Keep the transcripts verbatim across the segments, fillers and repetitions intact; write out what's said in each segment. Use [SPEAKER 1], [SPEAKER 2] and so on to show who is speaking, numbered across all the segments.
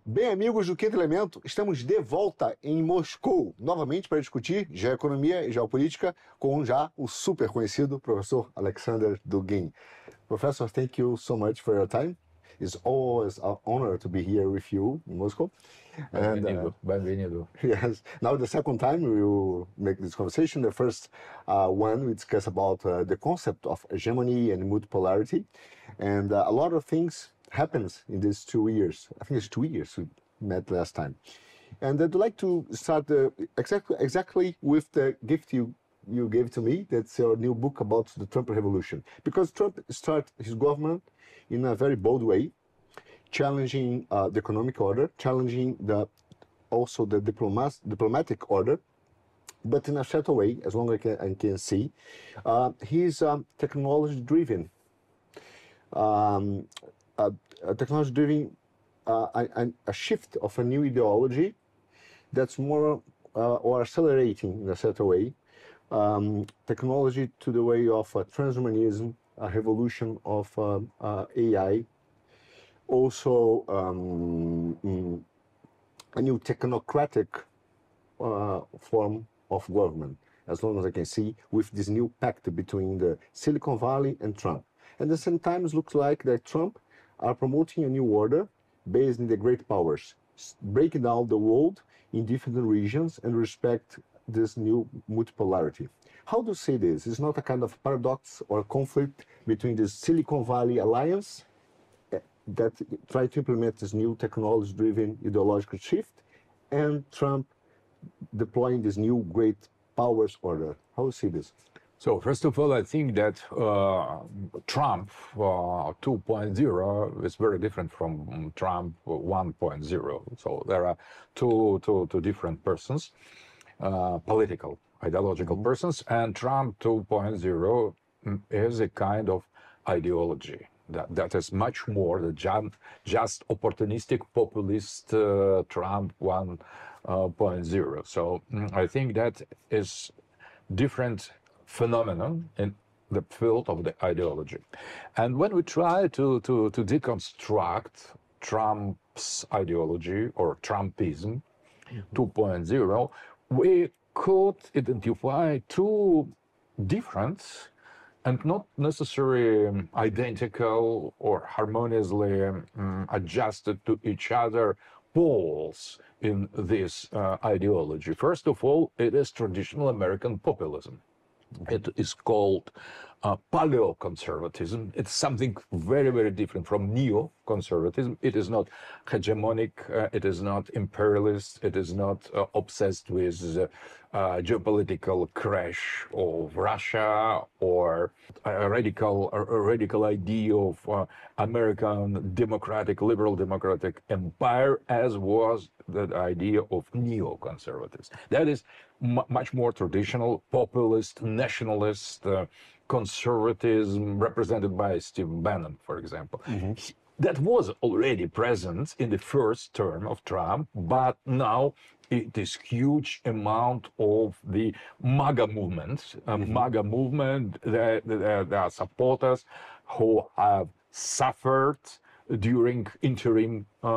[SPEAKER 1] Bem, amigos do Quinto Elemento, estamos de volta em Moscou, novamente para discutir geoeconomia e geopolítica com já o super conhecido professor Alexander Dugin. Professor, thank you so much for your time. It's always an honor to be here with you in Moscow.
[SPEAKER 2] Benvenido.
[SPEAKER 1] And, uh,
[SPEAKER 2] Benvenido.
[SPEAKER 1] Yes. Now the second time we will make this conversation. The first uh, one we discuss about uh, the concept of hegemony and multipolarity, and uh, a lot of things happens in these two years. I think it's two years we met last time, and I'd like to start uh, exactly exactly with the gift you you gave to me. That's your new book about the Trump revolution, because Trump started his government in a very bold way, challenging uh, the economic order, challenging the also the diplomat, diplomatic order, but in a subtle way, as long as I can, I can see. Uh, he's um, technology-driven. Um, a, a technology-driven, uh, a, a shift of a new ideology that's more uh, or accelerating in a certain way. Um, technology to the way of uh, transhumanism, a revolution of uh, uh, A I, also um, mm, a new technocratic uh, form of government, as long as I can see, with this new pact between the Silicon Valley and Trump. At the same time, it looks like that Trump are promoting a new order based in the great powers, breaking down the world in different regions and respect this new multipolarity. How do you see this? It's not a kind of paradox or conflict between the Silicon Valley alliance that try to implement this new technology-driven ideological shift, and Trump deploying this new great powers order. How do you see this?
[SPEAKER 2] So first of all, I think that uh, Trump uh, two point oh is very different from Trump one point oh. So there are two, two, two different persons, uh, political, ideological mm-hmm. persons, and Trump two point oh is a kind of ideology. That, that is much more than just opportunistic populist uh, Trump one point oh. So I think that is different phenomenon in the field of the ideology. And when we try to, to, to deconstruct Trump's ideology or Trumpism mm-hmm. two point oh, we could identify two different and not necessarily identical or harmoniously um, adjusted to each other poles in this uh, ideology. First of all, it is traditional American populism. It is called uh, paleoconservatism. It's something very, very different from neoconservatism. It is not hegemonic, uh, it is not imperialist, it is not uh, obsessed with uh, uh, geopolitical crash of Russia or a radical, a radical idea of uh, American democratic, liberal democratic empire, as was the idea of neoconservatives. That is m much more traditional, populist, nationalist, uh, conservatism represented by Steve Bannon, for example. Mm-hmm. That was already present in the first term of Trump, but now it is huge amount of the MAGA movement, uh, mm-hmm. MAGA movement, there, there, there are supporters who have suffered during interim uh,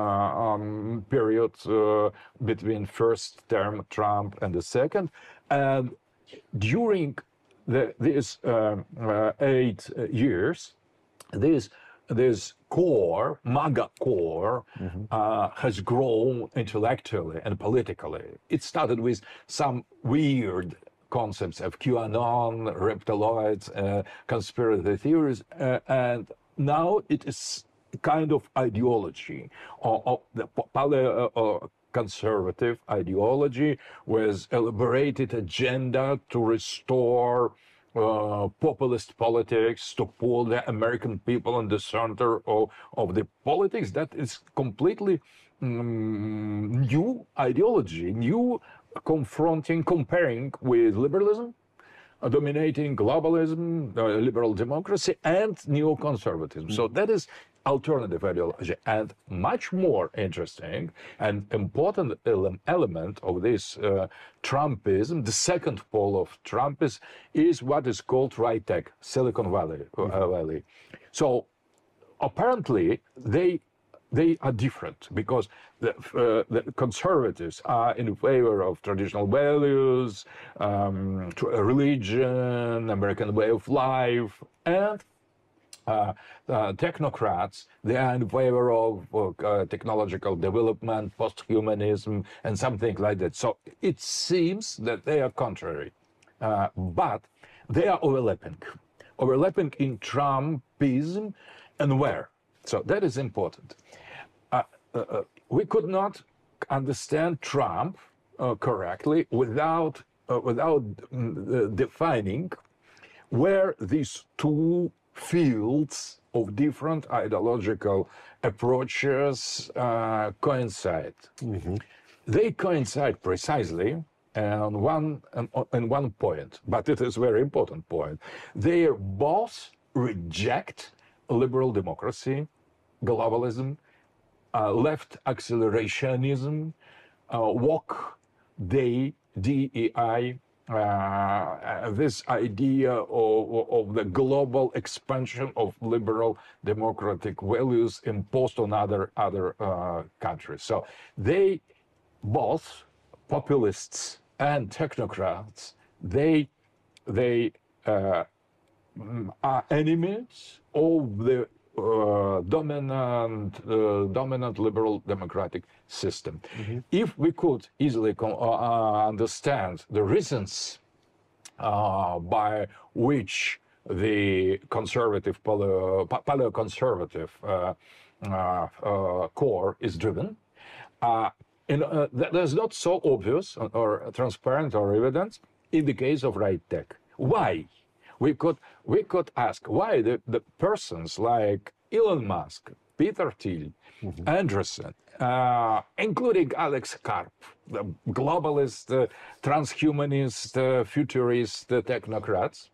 [SPEAKER 2] um, period uh, between first term Trump and the second, and during the, these uh, uh, eight years, this this core, MAGA core, mm-hmm. uh, has grown intellectually and politically. It started with some weird concepts of QAnon, reptiloids, uh, conspiracy theories, uh, and now it is kind of ideology, or, or the paleo uh, conservative ideology with elaborated agenda to restore uh, populist politics, to pull the American people in the center of, of the politics. That is completely um, new ideology, new confronting, comparing with liberalism, uh, dominating globalism, uh, liberal democracy, and neoconservatism. Mm-hmm. So that is alternative ideology. And much more interesting and important ele element of this uh, Trumpism, the second pole of Trumpism, is what is called right tech, Silicon Valley. Mm-hmm. uh, Valley. So apparently they they are different because the, uh, the conservatives are in favor of traditional values, um, religion, American way of life, and uh, uh, technocrats, they are in favor of uh, technological development, post-humanism, and something like that. So it seems that they are contrary, uh, but they are overlapping, overlapping in Trumpism and where. So that is important. Uh, uh, uh, we could not understand Trump uh, correctly without uh, without uh, defining where these two fields of different ideological approaches uh, coincide. Mm-hmm. They coincide precisely on one on one point, but it is a very important point. They both reject liberal democracy, globalism, uh, left accelerationism, uh, woke D E I, uh, this idea of, of the global expansion of liberal democratic values imposed on other other uh, countries. So they both, populists and technocrats, they they uh, are enemies of the uh, dominant uh, dominant liberal democratic system. Mm-hmm. If we could easily uh, understand the reasons uh, by which the conservative, paleo, paleo-conservative uh, uh, uh, core is driven, uh, and uh, that is not so obvious or transparent or evident in the case of right tech. Why? We could we could ask why the, the persons like Elon Musk, Peter Thiel, mm-hmm. Andreessen, uh, including Alex Karp, the globalist, uh, transhumanist, uh, futurist uh, technocrats,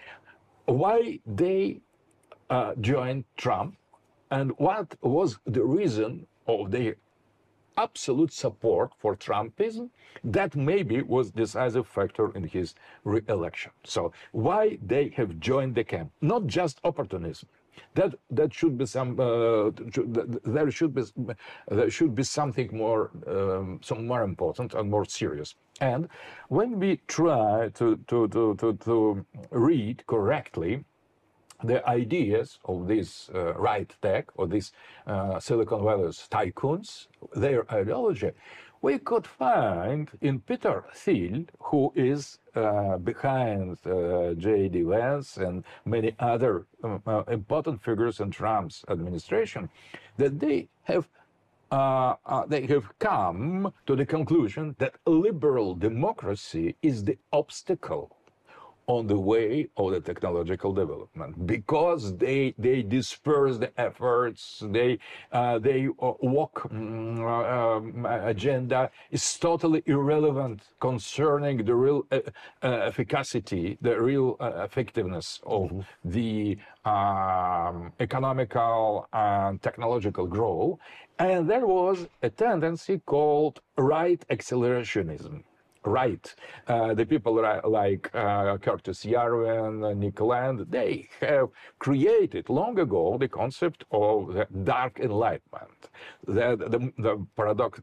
[SPEAKER 2] why they uh, joined Trump, and what was the reason of their absolute support for Trumpism that maybe was decisive factor in his re-election. So why they have joined the camp? Not just opportunism. That that should be some. Uh, there should be there should be something more, um, some more important and more serious. And when we try to to to to, to read correctly the ideas of these uh, right tech or these uh, Silicon Valley's tycoons, their ideology, we could find in Peter Thiel, who is uh, behind uh, J D Vance and many other um, uh, important figures in Trump's administration, that they have uh, uh, they have come to the conclusion that liberal democracy is the obstacle on the way of the technological development, because they they disperse the efforts, they uh, they uh, walk um, uh, um, agenda is totally irrelevant concerning the real uh, uh, efficacy, the real uh, effectiveness of mm-hmm. the um, economical and technological growth, and there was a tendency called right accelerationism. Right. Uh, the people like uh, Curtis Yarvin, uh, Nick Land, they have created long ago the concept of the dark enlightenment, the, the, the paradox,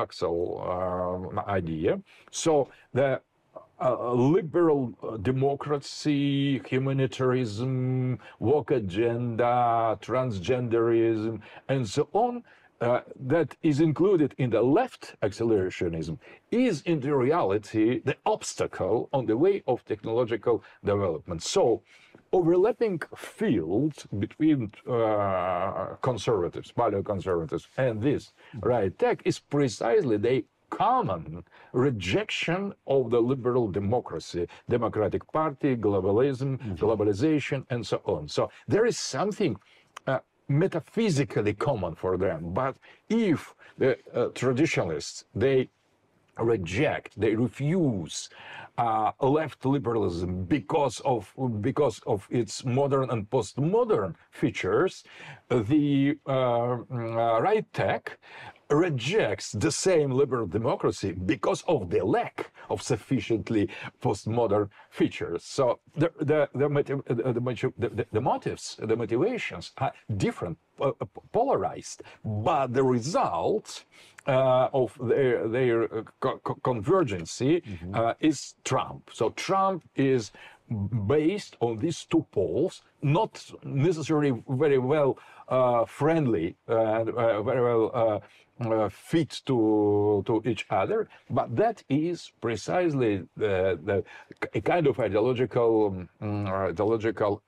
[SPEAKER 2] paradoxal uh, idea. So the uh, liberal democracy, humanitarianism, woke agenda, transgenderism, and so on, Uh, that is included in the left accelerationism is in the reality the obstacle on the way of technological development. So overlapping fields between uh, conservatives, paleo-conservatives, and this right tech is precisely the common rejection of the liberal democracy, democratic party, globalism, mm-hmm. globalization, and so on. So there is something uh, metaphysically common for them, but if the uh, traditionalists, they reject, they refuse uh, left liberalism because of because of its modern and postmodern features, the uh, uh, right tech rejects the same liberal democracy because of the lack of sufficiently postmodern features. So the the the, motiv- the, the, the, the motives, the motivations are different, uh, polarized, but the result uh, of their their uh, co- co- convergency
[SPEAKER 1] Mm-hmm.
[SPEAKER 2] uh, is Trump. So Trump is based on these two poles, not necessarily very well uh, friendly and uh, very well uh, uh, fit to to each other, but that is precisely the, the a kind of ideological um, ideological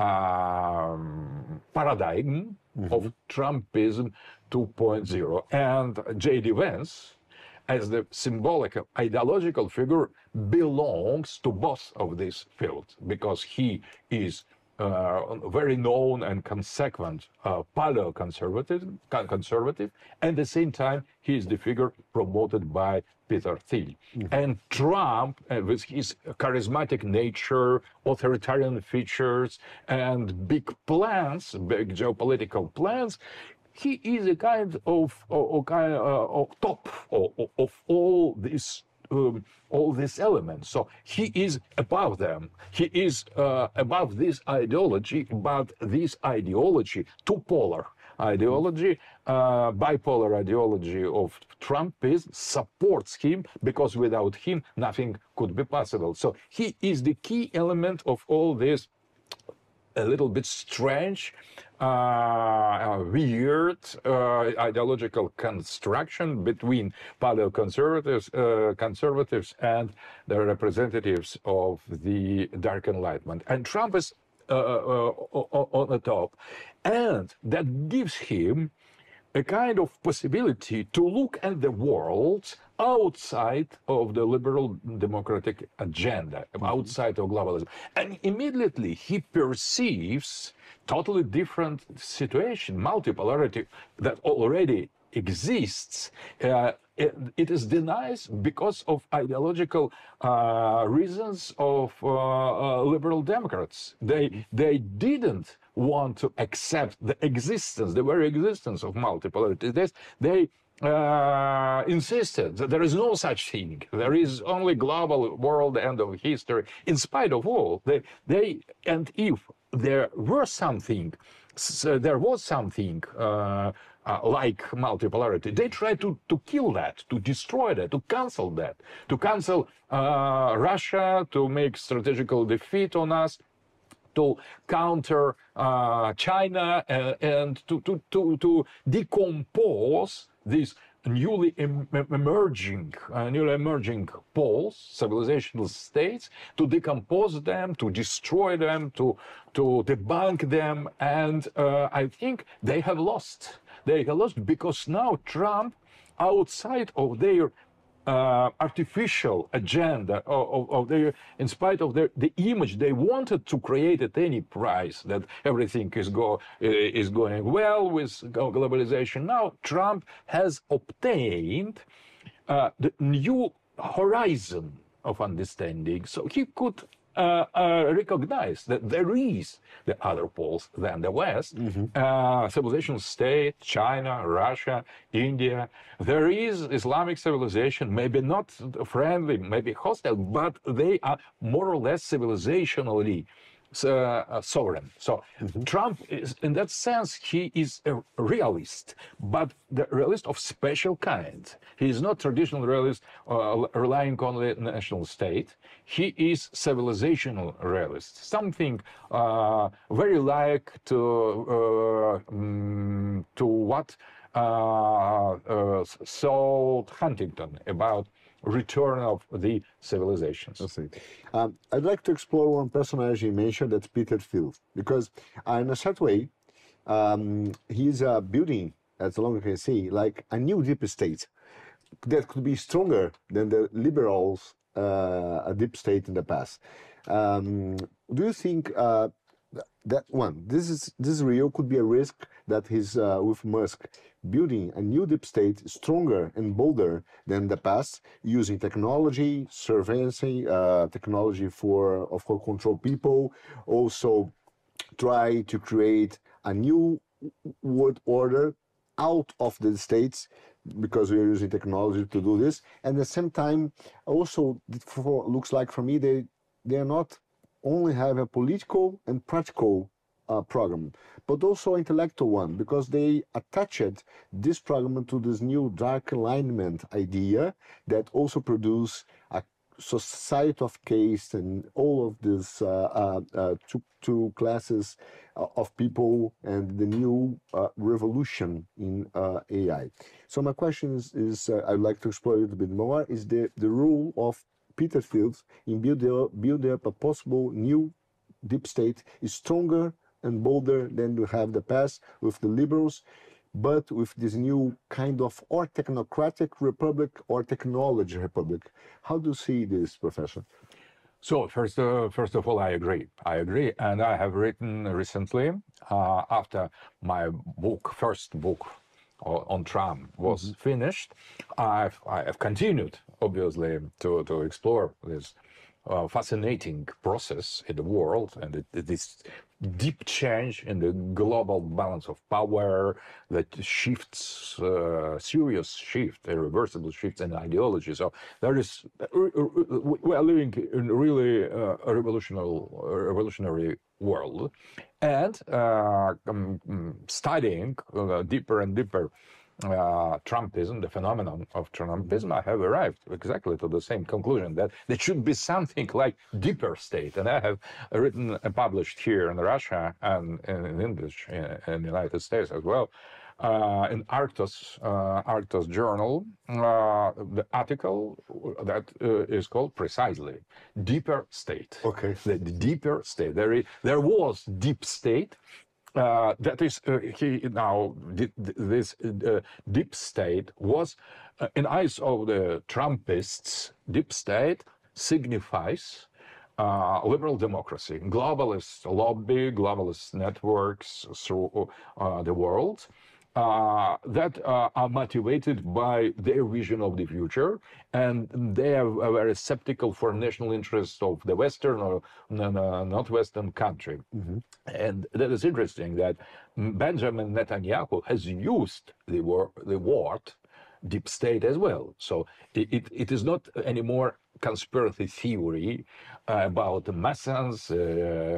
[SPEAKER 2] um, paradigm of Trumpism two point oh. And J D Vance, as the symbolic ideological figure, belongs to both of these fields because he is uh, very known and consequent uh, paleo-conservative, con- conservative. At the same time, he is the figure promoted by Peter Thiel. And Trump, uh, with his charismatic nature, authoritarian features, and big plans, big geopolitical plans, he is a kind of, of, of kind of, of top of, of all these um, all these elements. So he is above them. He is uh, above this ideology, but this ideology, two-polar ideology, uh, bipolar ideology of Trumpism supports him because without him nothing could be possible. So he is the key element of all this a little bit strange, uh, weird uh, ideological construction between paleo-conservatives, uh, conservatives, and the representatives of the Dark Enlightenment. And Trump is uh, uh, on the top, and that gives him a kind of possibility to look at the world outside of the liberal democratic agenda, mm-hmm. outside of globalism. And immediately he perceives totally different situation, multipolarity that already exists. Uh, it, it is denied because of ideological uh, reasons of uh, uh, liberal Democrats. They, they didn't want to accept the existence, the very existence of multipolarity. They, they uh, insisted that there is no such thing. There is only global world, end of history. In spite of all, they, they and if there were something, so there was something uh, uh, like multipolarity, they tried to, to kill that, to destroy that, to cancel that, to cancel uh, Russia, to make strategical defeat on us, to counter uh, China, uh, and to, to, to, to decompose these newly em emerging, uh, newly emerging poles, civilizational states, to decompose them, to destroy them, to, to debunk them. And uh, I think they have lost. They have lost because now Trump, outside of their Uh, artificial agenda of, of, of their, in spite of their, the image they wanted to create at any price, that everything is go is going well with globalization. Now Trump has obtained uh, the new horizon of understanding, so he could Uh, uh, recognize that there is the other poles than the West, mm-hmm. uh, civilization state, China, Russia, India. There is Islamic civilization, maybe not friendly, maybe hostile, but they are more or less civilizationally uh, uh, sovereign. So mm-hmm. Trump is, in that sense, he is a realist, but the realist of special kind. He is not traditional realist uh, relying on the national state. He is civilizational realist, something uh, very like to uh, um, to what uh, uh, Saul Huntington about return of the civilizations.
[SPEAKER 1] I see. Um, I'd like to explore one personage you mentioned, that's Peter Thiel, because uh, in a certain way, um, he's uh, building, as long as I can see, like a new deep state that could be stronger than the liberals, uh, a deep state in the past. Um, do you think uh, that one, this is this is real, could be a risk that he's uh, with Musk building a new deep state stronger and bolder than the past, using technology, surveillance, uh, technology for of course control people, also try to create a new world order out of the states because we are using technology to do this. And at the same time, also, for, looks like for me, they, they are not only have a political and practical uh, program, but also intellectual one, because they attached this program to this new dark alignment idea that also produce a society of caste and all of these uh, uh, uh, two, two classes uh, of people and the new uh, revolution in uh, A I. So my question is, is uh, I'd like to explore a little bit more, is the, the role of Peter Thiel in building build up a possible new deep state is stronger and bolder than we have the past with the liberals, but with this new kind of or technocratic republic or technology republic. How do you see this, Professor?
[SPEAKER 2] So first, uh, first of all, I agree. I agree, and I have written recently, uh, after my book, first book on Trump was mm-hmm. finished, I've, I've continued, obviously, to, to explore this uh, fascinating process in the world and it, it, this deep change in the global balance of power that shifts, uh, serious shift, irreversible shifts in ideology. So there is, we are living in really uh, a revolutionary, revolutionary world, and uh, um, studying uh, deeper and deeper uh, Trumpism, the phenomenon of Trumpism, I have arrived exactly to the same conclusion, that there should be something like deeper state. And I have written and published here in Russia and in English in, in the United States as well, uh, in Arctos, uh, Arctos Journal, uh, the article that uh, is called precisely Deeper State.
[SPEAKER 1] Okay.
[SPEAKER 2] The, the deeper state. There, is, there was deep state. Uh, that is, uh, he now, this uh, deep state was, uh, in eyes of the Trumpists, deep state signifies uh, liberal democracy, globalist lobby, globalist networks through uh, the world. Uh, that uh, are motivated by their vision of the future, and they are very skeptical for national interests of the Western or not Western country. Mm-hmm. And that is interesting that Benjamin Netanyahu has used the, wor the word deep state as well. So it, it, it is not anymore conspiracy theory uh, about the Messians, uh,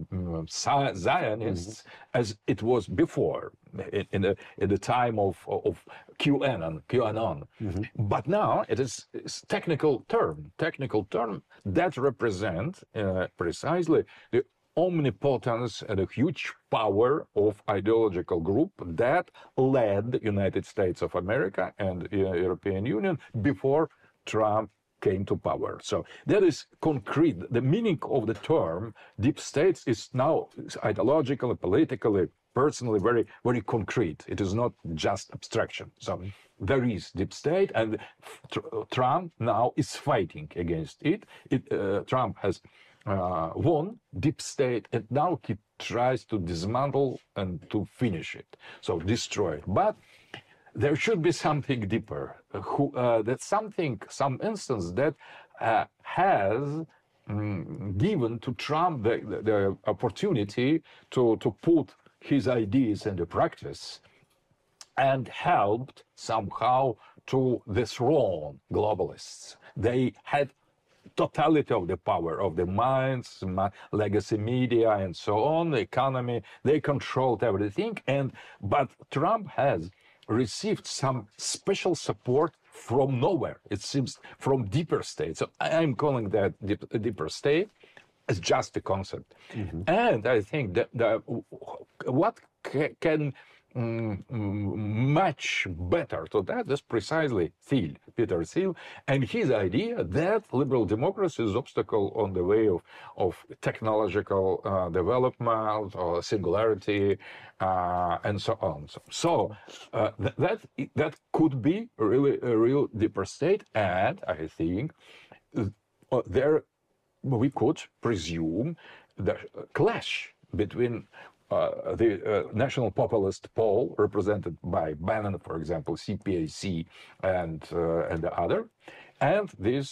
[SPEAKER 2] Zionists, mm-hmm. as it was before in, in, the, in the time of, of QAnon, QAnon. Mm-hmm. But now it is a technical term, technical term that represents uh, precisely the omnipotence and a huge power of ideological group that led the United States of America and uh, European Union before Trump came to power. So that is concrete. The meaning of the term deep states is now ideologically, politically, personally very, very concrete. It is not just abstraction. So there is deep state, and Trump now is fighting against it. it uh, Trump has Uh, won deep state, and now he tries to dismantle and to finish it, so destroy it. But there should be something deeper, uh, who, uh, that something, some instance that uh, has um, given to Trump the, the, the opportunity to, to put his ideas into practice and helped somehow to dethrone globalists. They had totality of the power of the minds, legacy media, and so on, the economy. They controlled everything, and but Trump has received some special support from nowhere. It seems from deeper state. So I'm calling that deep, deeper state as just a concept. Mm-hmm. And I think that the, what ca can Mm, much better to that is precisely Thiel, Peter Thiel, and his idea that liberal democracy is obstacle on the way of, of technological uh, development or singularity uh, and so on. So, so uh, th that that could be really a real deeper state, and I think uh, there we could presume the clash between Uh, the uh, national populist pole, represented by Bannon, for example, C P A C, and uh, and the other, and this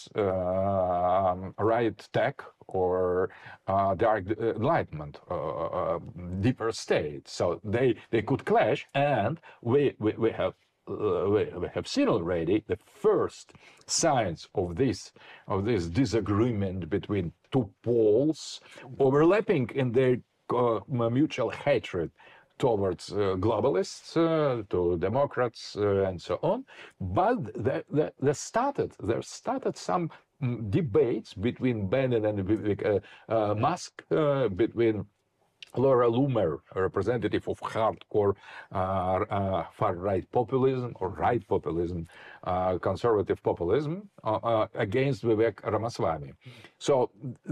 [SPEAKER 2] uh, right tech or uh, dark enlightenment, uh, uh, deeper state. So they they could clash, and we we, we have uh, we, we have seen already the first signs of this of this disagreement between two poles overlapping in their uh, mutual hatred towards uh, globalists, uh, to Democrats, uh, and so on. But there, there, there started there started some mm, debates between Bannon and uh, uh, Musk, uh, between Laura Loomer, a representative of hardcore uh, uh, far-right populism or right populism, uh, conservative populism, uh, uh, against Vivek Ramaswamy. So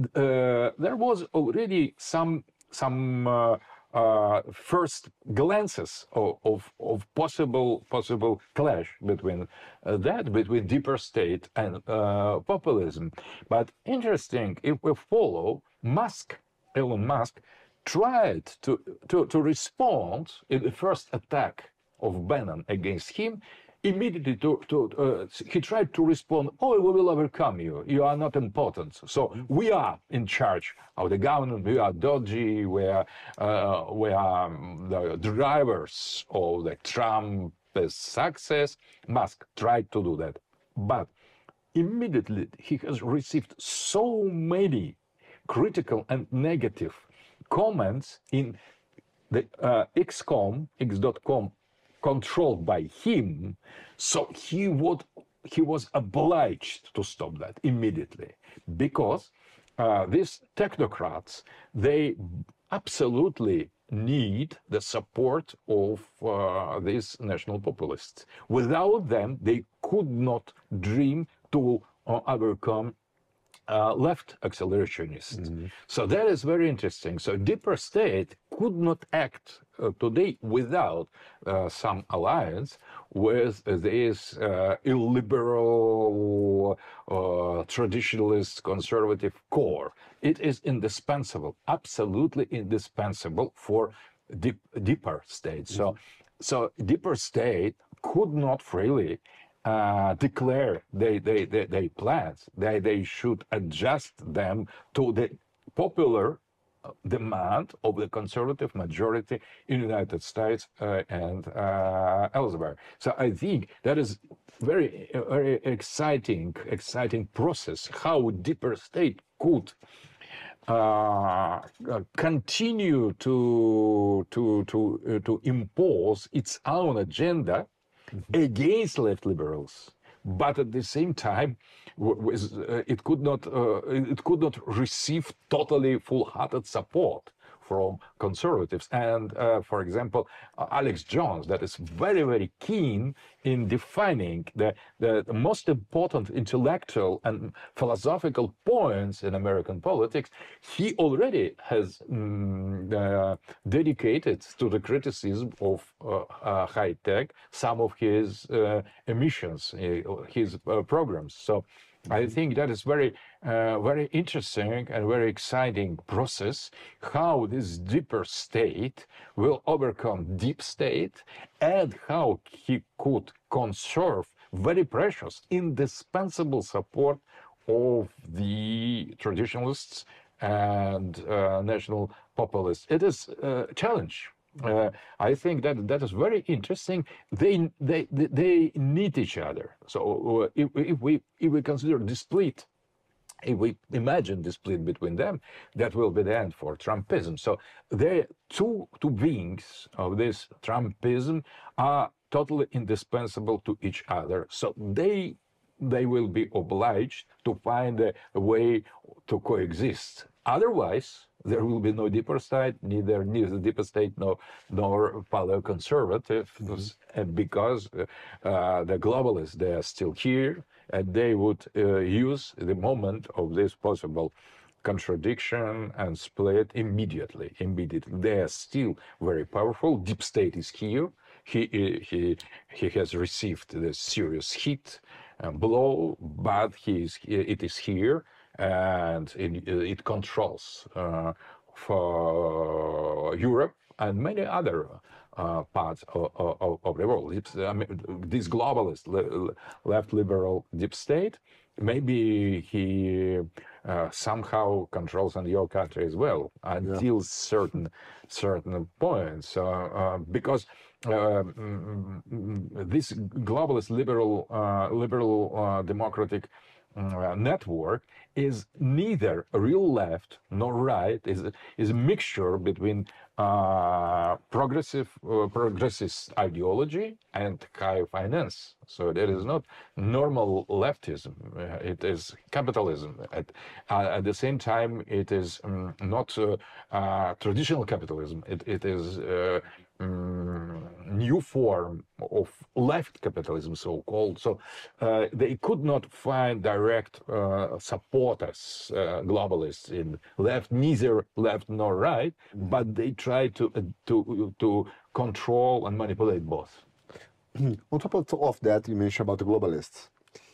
[SPEAKER 2] uh, there was already some some uh, uh, first glances of, of, of possible possible clash between uh, that between deeper state and uh, populism. But interesting, if we follow Musk, Elon Musk, tried to, to, to respond in the first attack of Bannon against him, immediately to, to uh, he tried to respond, oh, we will overcome you, you are not important. So we are in charge of the government, we are dodgy, we are, uh, we are um, the drivers of the Trump success. Musk tried to do that. But immediately he has received so many critical and negative comments in the uh, X COM, X dot com, controlled by him, so he would he was obliged to stop that immediately, because uh, these technocrats, they absolutely need the support of uh, these national populists. Without them, they could not dream to uh, overcome Uh, left accelerationists. Mm-hmm. So that is very interesting. So deeper state could not act uh, today without uh, some alliance with this uh, illiberal, uh, traditionalist, conservative core. It is indispensable, absolutely indispensable for deep, deeper state. Mm-hmm. So, so deeper state could not freely Uh, declare they, they, they, they plans. They, they should adjust them to the popular demand of the conservative majority in the United States uh, and uh, elsewhere. So I think that is very, very exciting, exciting process, how deeper state could Uh, continue to to to uh, to impose its own agenda mm-hmm. against left liberals, but at the same time, with, uh, it could not uh, it could not receive totally full-hearted support from conservatives. And uh, for example, uh, Alex Jones, that is very, very keen in defining the, the, the most important intellectual and philosophical points in American politics, he already has mm, uh, dedicated to the criticism of uh, uh, high tech some of his uh, emissions, uh, his uh, programs. So I think that is very, uh, very interesting and very exciting process, how this deeper state will overcome deep state and how he could conserve very precious, indispensable support of the traditionalists and uh, national populists. It is a challenge. Uh, I think that that is very interesting. They they they need each other. So uh, if, if we if we consider the split, if we imagine the split between them, that will be the end for Trumpism. So the two two wings of this Trumpism are totally indispensable to each other. So they they will be obliged to find a, a way to coexist. Otherwise, there will be no deeper state, neither neither deeper state nor nor paleoconservative, mm-hmm. because uh, uh, the globalists, they are still here, and they would uh, use the moment of this possible contradiction and split immediately. Immediately, they are still very powerful. Deep state is here. He he he has received the serious hit and blow, but he is it is here. And it, it controls uh, for Europe and many other uh, parts of, of, of the world. It's, I mean, this globalist, le left liberal deep state, maybe he uh, somehow controls in your country as well until yeah. certain certain points, uh, uh, because uh, mm, mm, this globalist liberal uh, liberal uh, democratic uh, network is neither real left nor right, is is a mixture between uh, progressive uh, progressist ideology and high finance. So it is not normal leftism, uh, it is capitalism. At, uh, at the same time, it is um, not uh, uh, traditional capitalism, it, it is uh, um, new form of left capitalism, so-called. So uh, they could not find direct uh, supporters, uh, globalists in left, neither left nor right, but they try to uh, to to control and manipulate both.
[SPEAKER 1] On top of, of that, you mentioned about the globalists.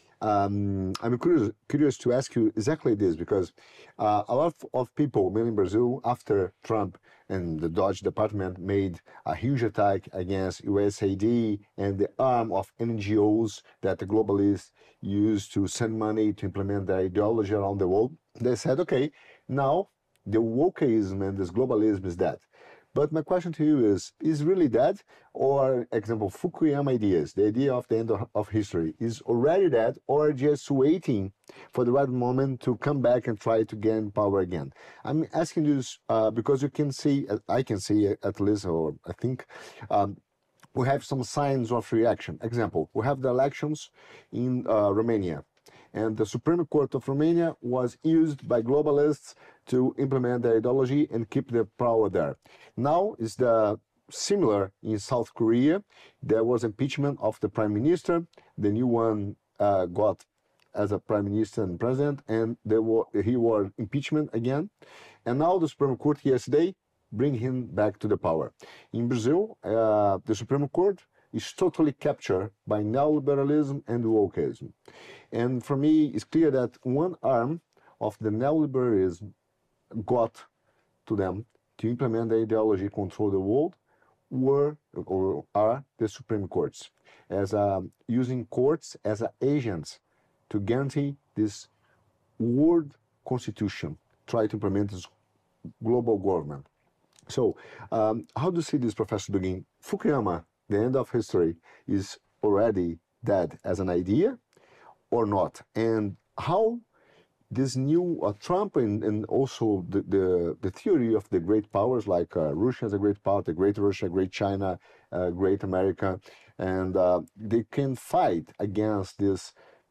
[SPEAKER 1] Um, I'm curious, curious to ask you exactly this because uh, a lot of, of people, mainly in Brazil, after Trump and the Dodge Department made a huge attack against U S A I D and the arm of N G Os that the globalists use to send money to implement their ideology around the world. They said, okay, now the wokeism and this globalism is dead. But my question to you is, is really dead? Or, example, Fukuyama ideas, the idea of the end of, of history, is already dead or just waiting for the right moment to come back and try to gain power again? I'm asking this uh, because you can see, I can see at least, or I think, um, we have some signs of reaction. Example, we have the elections in uh, Romania. And the Supreme Court of Romania was used by globalists to implement their ideology and keep their power there. Now is the similar in South Korea. There was impeachment of the prime minister. The new one uh, got as a prime minister and president, and there were, he was impeachment again. And now the Supreme Court yesterday bring him back to the power. In Brazil, uh, the Supreme Court is totally captured by neoliberalism and wokeism. And for me, it's clear that one arm of the neoliberalism got to them to implement the ideology, control the world, were or are the Supreme Courts, as um, using courts as agents to guarantee this world constitution, try to implement this global government. So, um, how do you see this, Professor Dugin? Fukuyama, the end of history, is already dead as an idea or not? And how this new uh, Trump and, and also the, the, the theory of the great powers like uh, Russia as a great power, the great Russia, great China, uh, great America, and uh, they can fight against this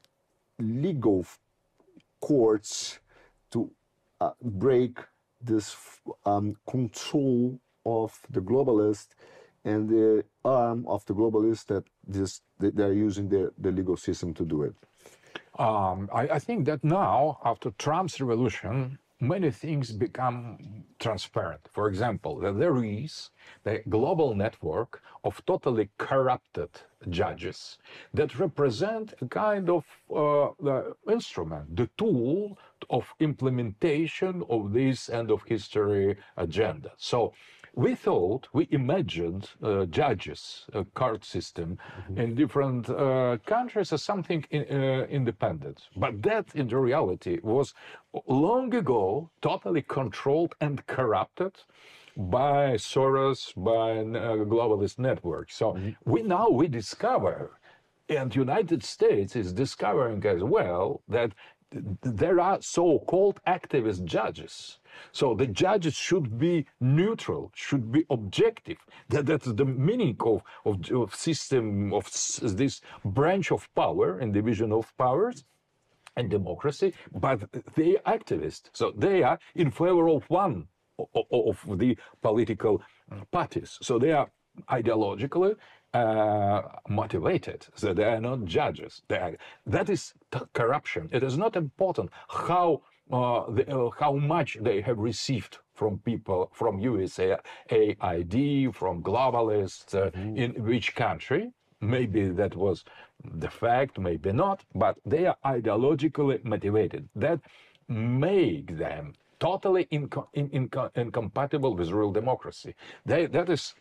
[SPEAKER 1] legal courts to uh, break this um, control of the globalist and the arm of the globalists that this they're using the, the legal system to do it.
[SPEAKER 2] Um, I, I think that now, after Trump's revolution, many things become transparent. For example, that there is the global network of totally corrupted judges that represent a kind of uh, the instrument, the tool of implementation of this end of history agenda. So we thought, we imagined uh, judges, a court system mm-hmm. in different uh, countries as something in, uh, independent. But that, in the reality, was long ago totally controlled and corrupted by Soros, by uh, globalist networks. So mm-hmm. we now we discover, and United States is discovering as well, that there are so-called activist judges. So the judges should be neutral, should be objective. That, that's the meaning of, of, of system, of this branch of power and division of powers and democracy, but they are activists. So they are in favor of one of, of the political parties. So they are ideologically uh, motivated. So they are not judges. They are, that is corruption. It is not important how uh, the, uh, how much they have received from people from U S A I D, from globalists, uh, mm-hmm. in which country. Maybe that was the fact, maybe not, but they are ideologically motivated. That make them totally inco in, in, incompatible with real democracy. They, that is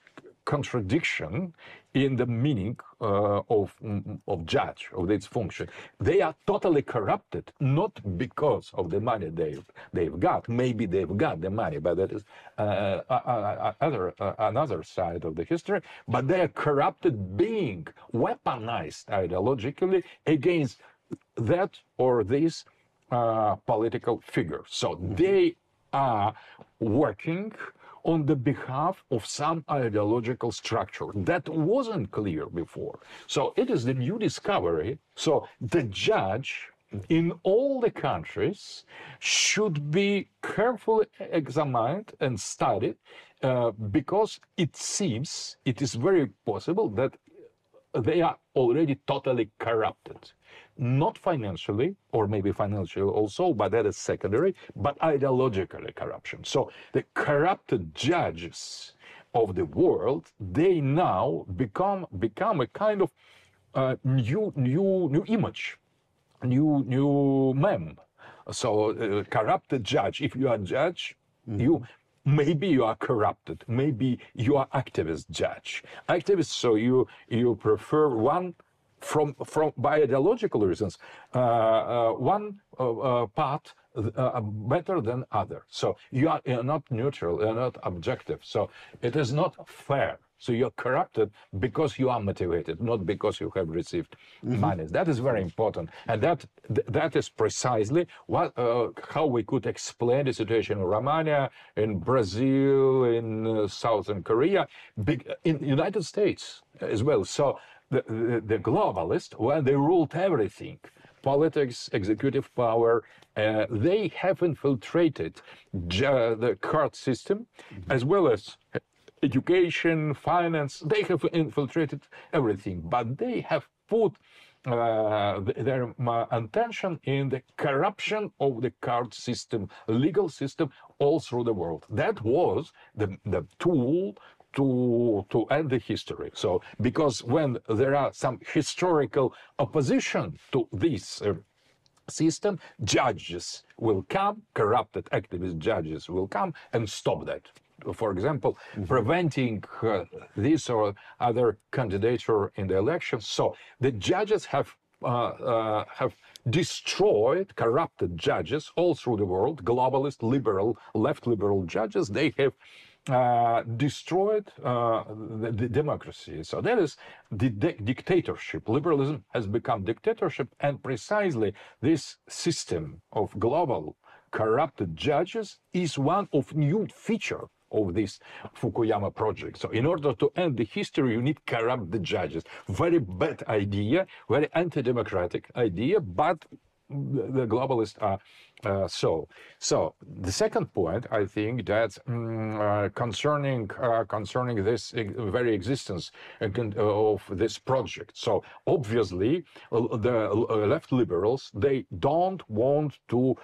[SPEAKER 2] contradiction in the meaning uh, of, of judge, of its function. They are totally corrupted, not because of the money they've, they've got. Maybe they've got the money, but that is uh, uh, uh, other, uh, another side of the history. But they are corrupted being weaponized ideologically against that or this uh, political figure. So they are working on the behalf of some ideological structure that wasn't clear before. So it is the new discovery. So the judge in all the countries should be carefully examined and studied uh, because it seems, it is very possible that they are already totally corrupted. Not financially, or maybe financially also, but that is secondary, but ideologically corruption. So the corrupted judges of the world, they now become become a kind of uh, new new new image, new new meme. So uh, corrupted judge. If you are a judge, mm-hmm. you maybe you are corrupted. Maybe you are activist judge. Activist. So you you prefer one. From, from by ideological reasons, uh, uh, one uh, uh, part uh, better than other. So you are you're not neutral, you're not objective. So it is not fair. So you're corrupted because you are motivated, not because you have received mm-hmm. money. That is very important, and that th that is precisely what uh, how we could explain the situation in Romania, in Brazil, in uh, Southern Korea, big, in the United States as well. So. The, the, the globalists, when they ruled everything, politics, executive power, uh, they have infiltrated the court system mm-hmm. as well as education, finance. They have infiltrated everything, but they have put uh, their uh, attention in the corruption of the court system, legal system all through the world. That was the, the tool to to end the history. So because when there are some historical opposition to this uh, system, judges will come, corrupted activist judges will come and stop that. For example, mm-hmm. preventing uh, this or other candidature in the elections. So the judges have uh, uh, have destroyed, corrupted judges all through the world, globalist, liberal, left liberal judges. They have Uh, destroyed uh, the, the democracy. So that is the di dictatorship. Liberalism has become dictatorship, and precisely this system of global corrupted judges is one of new feature of this Fukuyama project. So in order to end the history, you need corrupt the judges. Very bad idea, very anti-democratic idea, but the globalists are uh, so. So the second point, I think, that um, uh, concerning uh, concerning this very existence of this project. So obviously, uh, the left liberals, they don't want to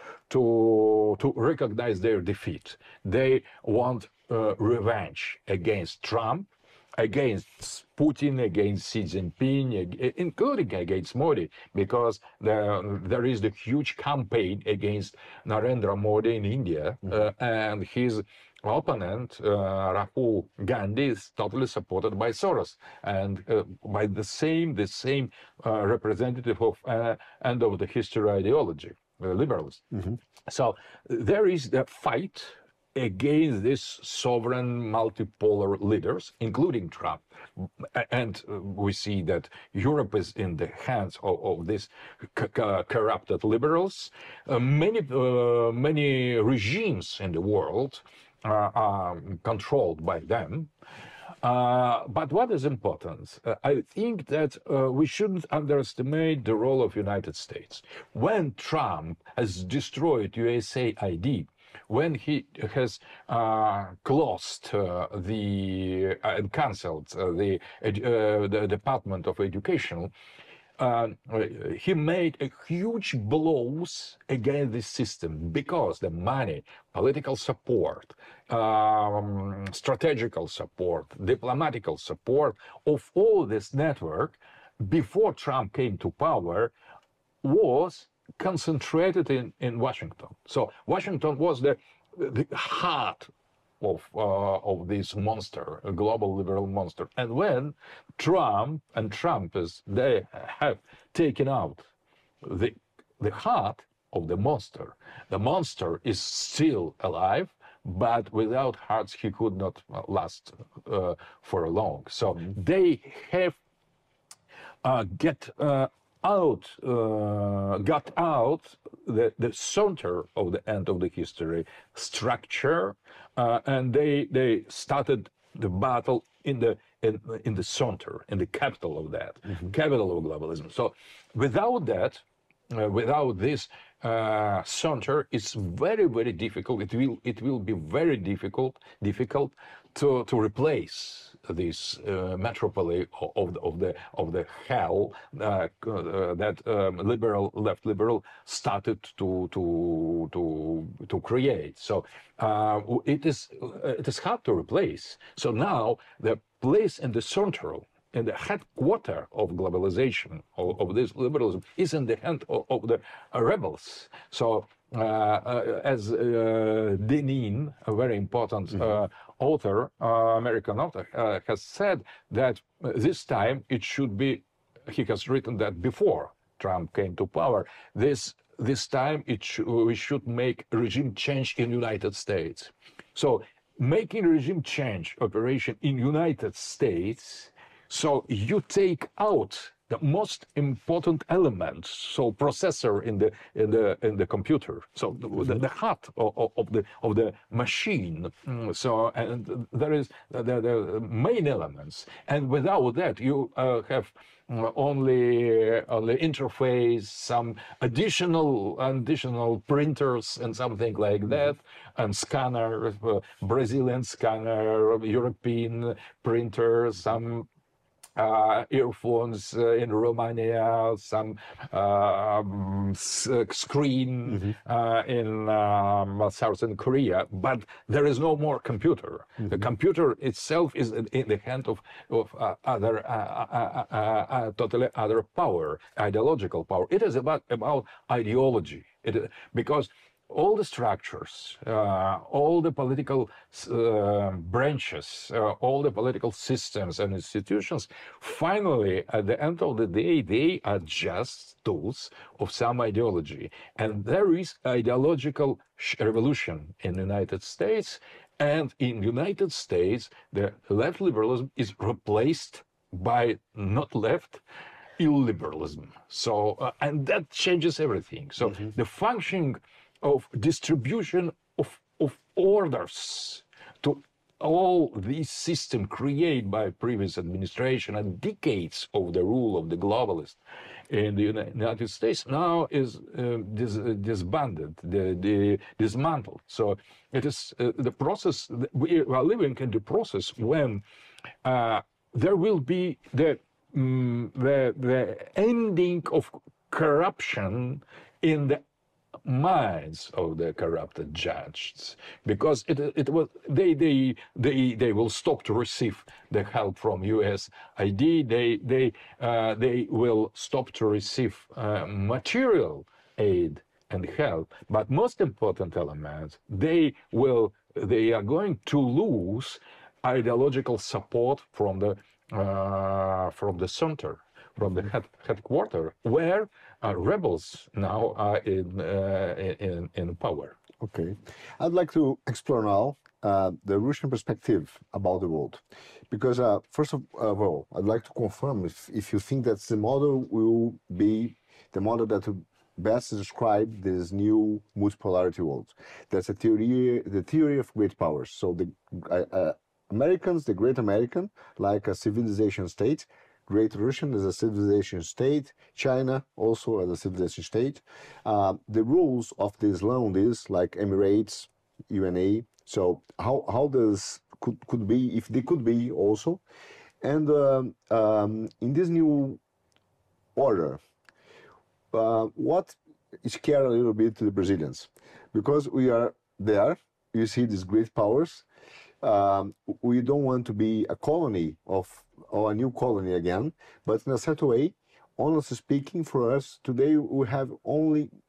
[SPEAKER 2] to to recognize their defeat. They want uh, revenge against Trump, against Putin, against Xi Jinping, including against Modi, because there, there is the huge campaign against Narendra Modi in India, mm-hmm. uh, and his opponent, uh, Rahul Gandhi, is totally supported by Soros, and uh, by the same, the same uh, representative of uh, end of the history ideology, uh, liberals. Mm-hmm. So there is the fight against these sovereign multipolar leaders, including Trump. And we see that Europe is in the hands of, of these corrupted liberals. Uh, many, uh, many regimes in the world uh, are controlled by them. Uh, but what is important? Uh, I think that uh, we shouldn't underestimate the role of United States. When Trump has destroyed U S A I D, when he has uh, closed uh, the uh, and cancelled uh, the, uh, the Department of Education, uh, he made a huge blows against this system, because the money, political support, um, strategical support, diplomatical support of all this network before Trump came to power was concentrated in, in Washington. So Washington was the, the heart of uh, of this monster, a global liberal monster. And when Trump and Trumpists, they have taken out the the heart of the monster, the monster is still alive, but without hearts he could not last uh, for long. So they have uh, get uh, out, uh, got out the, the center of the end of the history structure, uh, and they they started the battle in the in, in the center, in the capital of that, mm-hmm. capital of globalism. So without that, uh, without this uh, center, it's very very difficult. It will it will be very difficult difficult to to replace this uh, metropolis of the, of the of the hell uh, uh, that um, liberal left liberal started to to to to create. So uh, it is uh, it is hard to replace. So now the place in the central, in the headquarter of globalization of, of this liberalism is in the hand of, of the uh, rebels. So. Uh, uh, as uh, Deneen, a very important mm-hmm. uh, author, uh, American author, uh, has said that this time it should be, he has written that before Trump came to power, this this time it sh we should make regime change in United States. So making regime change operation in United States, so you take out the most important element, so processor in the in the in the computer, so the, mm-hmm. the, the heart of, of the of the machine. So and there is the, the main elements, and without that you uh, have only only interface, some additional additional printers and something like that, mm-hmm. and scanner, uh, Brazilian scanner, European printer, some. Uh, earphones uh, in Romania, some uh, screen mm-hmm. uh, in um, Southern Korea, but there is no more computer. Mm-hmm. The computer itself is in, in the hand of, of uh, other, uh, uh, uh, uh, totally other power, ideological power. It is about, about ideology, it, because all the structures, uh, all the political uh, branches, uh, all the political systems and institutions, finally, at the end of the day, they are just tools of some ideology. And there is ideological revolution in the United States. And in the United States, the left liberalism is replaced by not left, illiberalism. So, uh, and that changes everything. So mm-hmm. the functioning of distribution of, of orders to all this system created by previous administration and decades of the rule of the globalists in the United States now is uh, dis disbanded, the, the dismantled. So it is uh, the process, we are living in the process when uh, there will be the, um, the, the ending of corruption in the minds of the corrupted judges, because it it was they they they they will stop to receive the help from U S A I D. They they uh, they will stop to receive uh, material aid and help. But most important element, they will they are going to lose ideological support from the uh, from the center, from the head, headquarter, where uh, rebels now are in, uh, in, in power.
[SPEAKER 1] Okay. I'd like to explore now uh, the Russian perspective about the world. Because uh, first of all, I'd like to confirm if, if you think that the model will be the model that will best describe this new multipolarity world. That's a theory, the theory of great powers. So the uh, uh, Americans, the great American, like a civilization state, Great Russian as a civilization state, China also as a civilization state. Uh, the rules of this land is like Emirates, U N A. So how how does could could be if they could be also, and um, um, in this new order, uh, what scare a little bit to the Brazilians, because we are there. You see these great powers. Um, we don't want to be a colony of or a new colony again, but in a certain way, honestly speaking, for us today we have only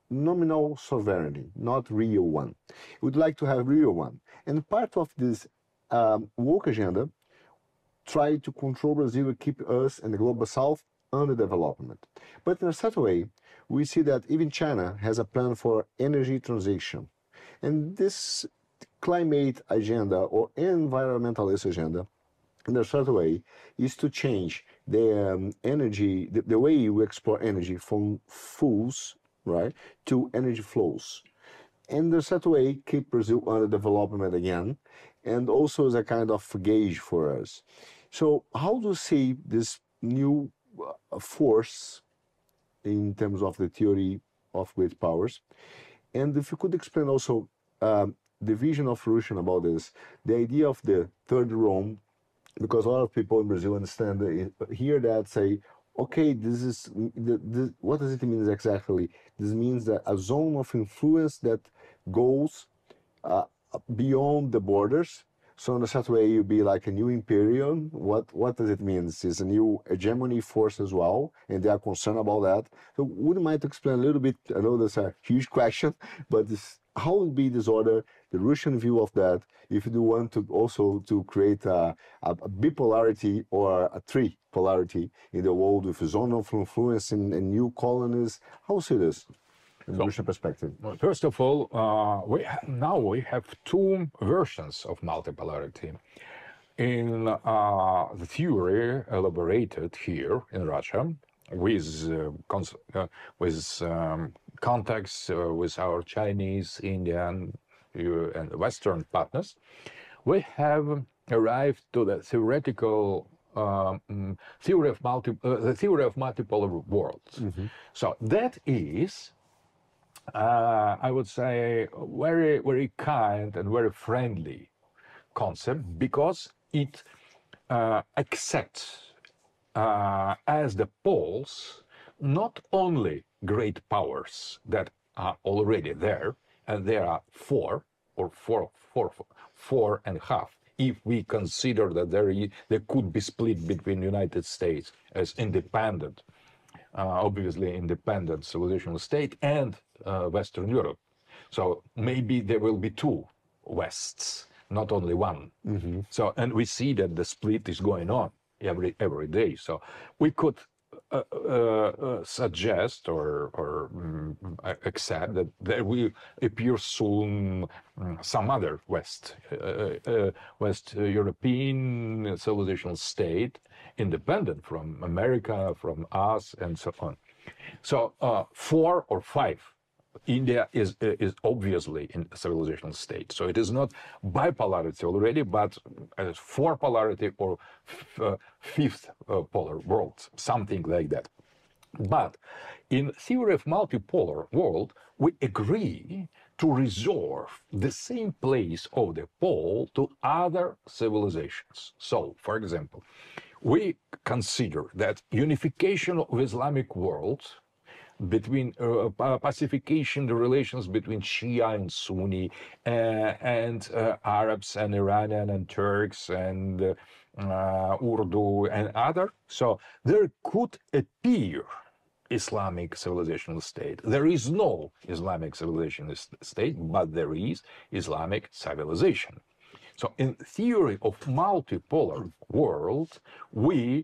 [SPEAKER 1] nominal sovereignty, not real one. We would like to have real one. And part of this um, woke agenda try to control Brazil and keep us and the global south under development. But in a certain way, we see that even China has a plan for energy transition. And this climate agenda or environmentalist agenda, in a certain way, is to change the um, energy, the, the way we explore energy from fuels, right, to energy flows. In a certain way, keep Brazil under development again, and also as a kind of gauge for us. So how do you see this new uh, force in terms of the theory of great powers? And if you could explain also um, the vision of Russian about this, the idea of the third Rome, because a lot of people in Brazil understand, uh, hear that, say, okay, this is, the, the, what does it mean exactly? This means that a zone of influence that goes uh, beyond the borders. So in a certain way, you'll be like a new imperium. What what does it mean? It's a new hegemony force as well, and they are concerned about that. So would you mind to explain a little bit? I know that's a huge question, but this, how would be this order, the Russian view of that, if you do want to also to create a, a, a bipolarity or a tripolarity in the world with a zone of influence and, and new colonies? How see this? From the Russian perspective.
[SPEAKER 2] First of all, uh, we now we have two versions of multipolarity. In uh, the theory elaborated here in Russia, with uh, cons uh, with um, contacts uh, with our Chinese, Indian, uh, and Western partners, we have arrived to the theoretical um, theory of multi uh, the theory of multipolar worlds. Mm-hmm. So that is. Uh, I would say very, very kind and very friendly concept, because it uh, accepts uh, as the poles not only great powers that are already there, and there are four or four, four, four and a half, if we consider that there, there could be split between United States as independent, uh, obviously independent civilizational state, and uh, Western Europe. So maybe there will be two Wests, not only one. Mm-hmm. So, and we see that the split is going on every every day. So we could uh, uh, uh, suggest or or um, accept that there will appear soon um, some other West uh, uh, West European civilizational state, independent from America, from us, and so on. So uh, four or five. India is is obviously in a civilizational state, so it is not bipolarity already, but uh, four polarity or f uh, fifth uh, polar world, something like that. But in theory of multipolar world, we agree to reserve the same place of the pole to other civilizations. So, for example, we consider that unification of Islamic world, between uh, pacification, the relations between Shia and Sunni, uh, and uh, Arabs and Iranian and Turks and uh, uh, Urdu and other. So there could appear Islamic civilizational state. There is no Islamic civilization state, but there is Islamic civilization. So in theory of multipolar world, we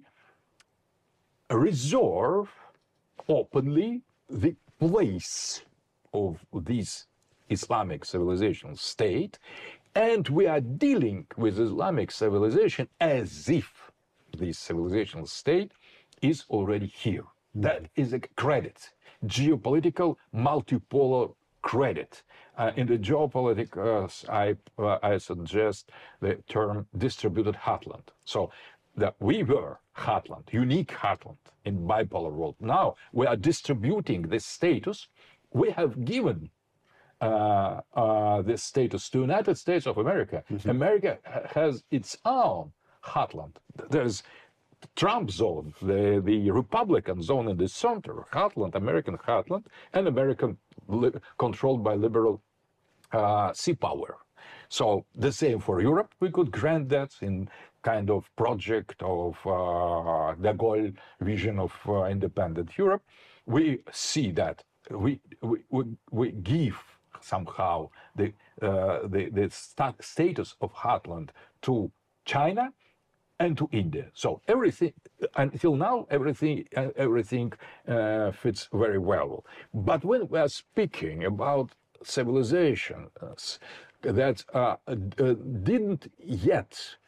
[SPEAKER 2] reserve openly the place of this Islamic civilization state, and we are dealing with Islamic civilization as if this civilizational state is already here. Mm-hmm. That is a credit, geopolitical multipolar credit. Uh, in the geopolitics, uh, I, uh, I suggest the term distributed heartland. So that we were heartland, unique heartland in bipolar world. Now we are distributing this status. We have given uh, uh, this status to United States of America. Mm-hmm. America has its own heartland. There's Trump zone, the, the Republican zone in the center, heartland, American heartland, and American controlled by liberal uh, sea power. So the same for Europe. We could grant that in kind of project of uh, De Gaulle vision of uh, independent Europe. We see that we we we, we give somehow the uh, the the stat status of heartland to China and to India. So everything until now, everything uh, everything uh, fits very well. But when we are speaking about civilizations that uh, uh, didn't yet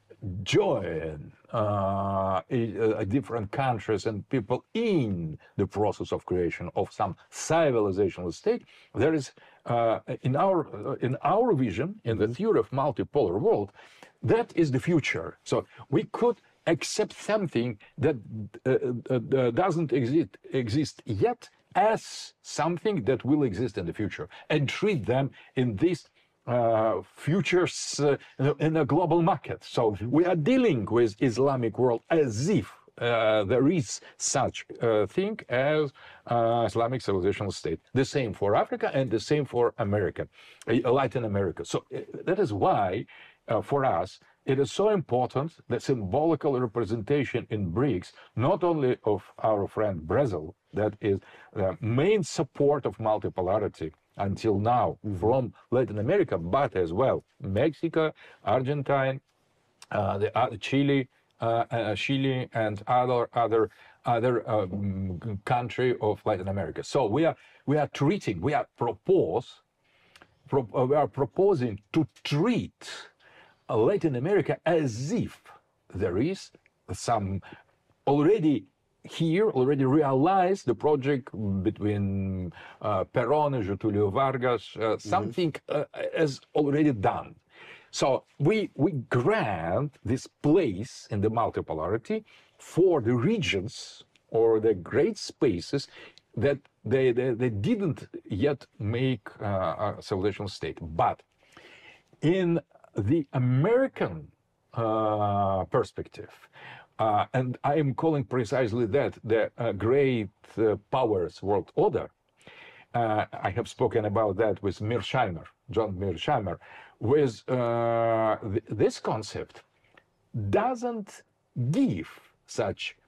[SPEAKER 2] join uh, a, a different countries and people in the process of creation of some civilizational state, there is uh, in our uh, in our vision, in the theory of multipolar world, that is the future. So we could accept something that uh, uh, doesn't exist exist yet as something that will exist in the future, and treat them in this uh, futures uh, in a global market. So we are dealing with Islamic world as if uh, there is such a thing as uh, Islamic civilizational state. The same for Africa and the same for America, uh, Latin America. So uh, that is why uh, for us it is so important the symbolical representation in BRICS, not only of our friend Brazil, that is the main support of multipolarity until now mm-hmm. from Latin America, but as well Mexico, Argentina, uh, the uh, Chile, uh, uh, Chile, and other other other um, country of Latin America. So we are we are treating, we are propose, pro, uh, we are proposing to treat Latin America as if there is some already here, already realized the project between uh, Perón and Getulio Vargas, uh, something uh, is already done. So we, we grant this place in the multipolarity for the regions or the great spaces that they, they, they didn't yet make uh, a civilizational state. But in the American uh, perspective, uh, and I am calling precisely that the uh, great uh, powers world order, uh, I have spoken about that with Mearsheimer, John Mearsheimer, with uh, th this concept doesn't give such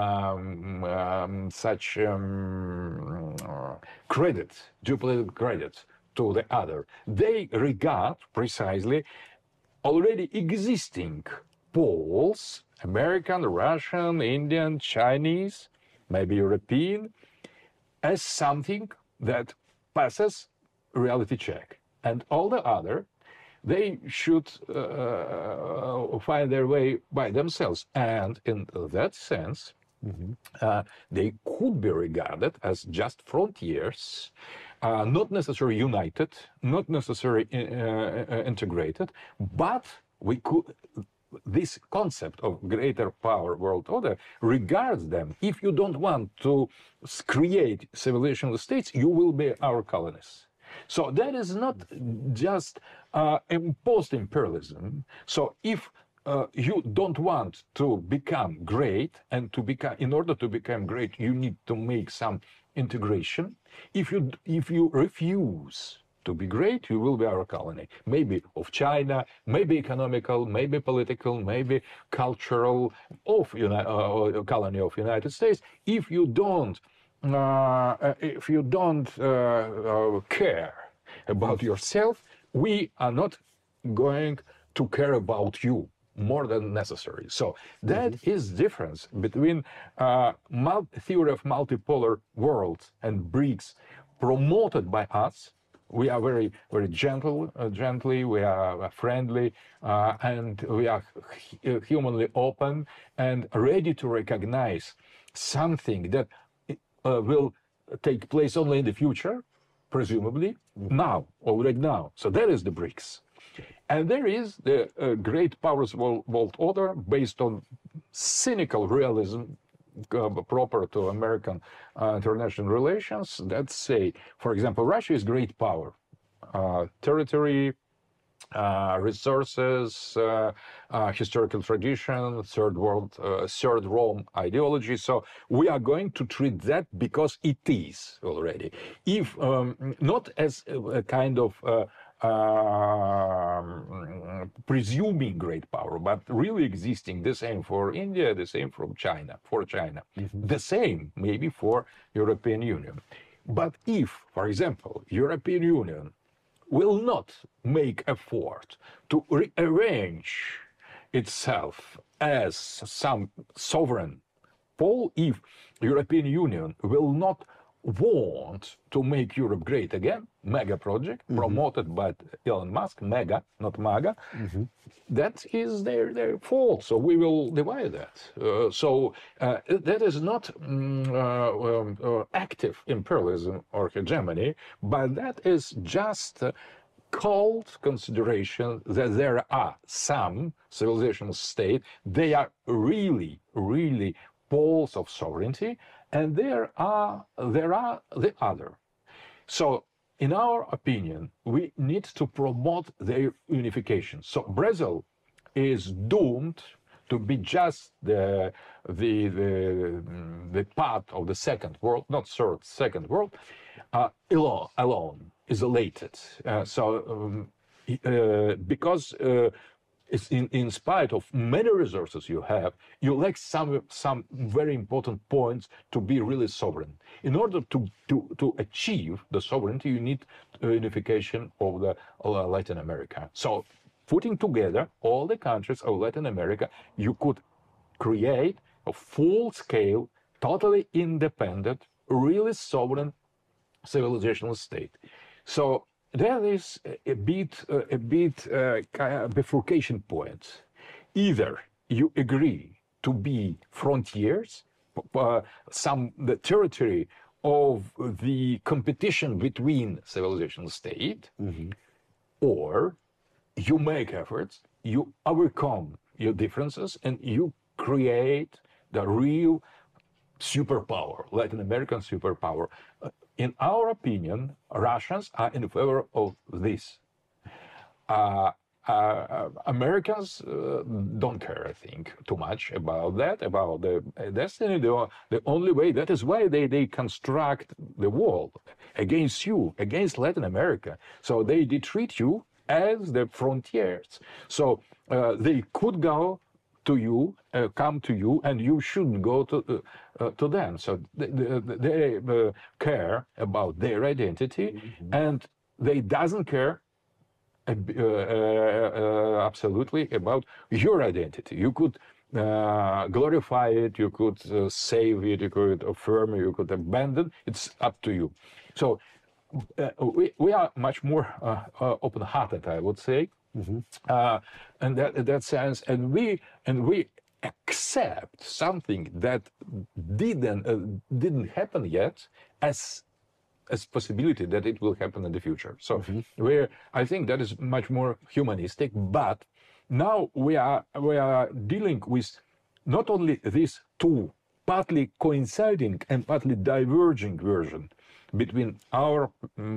[SPEAKER 2] um, um, such um, uh, credit, geopolitical credit to the other. They regard precisely already existing poles, American, Russian, Indian, Chinese, maybe European, as something that passes reality check. And all the other, they should uh, find their way by themselves. And in that sense, mm-hmm. uh, they could be regarded as just frontiers, uh, not necessarily united, not necessarily uh, uh, integrated, but we could, this concept of greater power world order regards them. If you don't want to create civilizational states, you will be our colonists. So that is not just uh, imposed imperialism. So if uh, you don't want to become great, and to become, in order to become great, you need to make some integration. If you if you refuse to be great, you will be our colony. Maybe of China, maybe economical, maybe political, maybe cultural, of uh, colony of United States. If you don't, uh, if you don't uh, uh, care about yourself, we are not going to care about you more than necessary. So that mm-hmm. is difference between uh, theory of multipolar worlds and BRICS promoted by us. We are very, very gentle, uh, gently, we are uh, friendly, uh, and we are hu humanly open and ready to recognize something that uh, will take place only in the future, presumably, mm-hmm. now, already now. So that is the BRICS. And there is the uh, great powers world, world order based on cynical realism, Uh, proper to American uh, international relations, that say, for example, Russia is great power, uh, territory, uh, resources, uh, uh, historical tradition, third world, uh, third Rome ideology. So we are going to treat that because it is already, if um, not as a, a kind of uh, Uh, presuming great power, but really existing. The same for India, the same from China, for China, mm-hmm. the same maybe for European Union. But if, for example, European Union will not make effort to rearrange itself as some sovereign pole, if European Union will not want to make Europe great again, mega project mm-hmm. promoted by Elon Musk, mega, not MAGA, mm-hmm. that is their, their fault. So we will divide that. Uh, so uh, that is not um, uh, um, uh, active imperialism or hegemony, but that is just uh, cold consideration that there are some civilizational states, they are really, really poles of sovereignty, and there are there are the other. So, in our opinion, we need to promote their unification. So Brazil is doomed to be just the the the, the part of the second world, not third, second world, uh, alone, alone, isolated. Uh, so um, uh, because. Uh, It's in, in spite of many resources you have, you lack some some very important points to be really sovereign. In order to, to, to achieve the sovereignty, you need uh, unification of the uh, Latin America. So putting together all the countries of Latin America, you could create a full-scale, totally independent, really sovereign civilizational state. So there is a bit, uh, a bit uh, kind of bifurcation point. Either you agree to be frontiers, uh, some the territory of the competition between civilization state, mm-hmm. or you make efforts, you overcome your differences, and you create the real superpower, Latin American superpower. Uh, In our opinion, Russians are in favor of this. Uh, uh, Americans uh, don't care, I think, too much about that, about the destiny. The, the only way, that is why they, they construct the wall against you, against Latin America. So they, they treat you as the frontiers. So uh, they could go to you, uh, come to you, and you shouldn't go to uh, uh, to them. So they, they, they uh, care about their identity, mm-hmm. and they doesn't care uh, uh, uh, absolutely about your identity. You could uh, glorify it, you could uh, save it, you could affirm it, you could abandon. It's up to you. So uh, we we are much more uh, uh, open-hearted, I would say. Mm-hmm. Uh, in that, in that sense, and we and we accept something that didn't uh, didn't happen yet as as possibility that it will happen in the future. So mm-hmm. we're I think that is much more humanistic. But now we are we are dealing with not only these two partly coinciding and partly diverging versions between our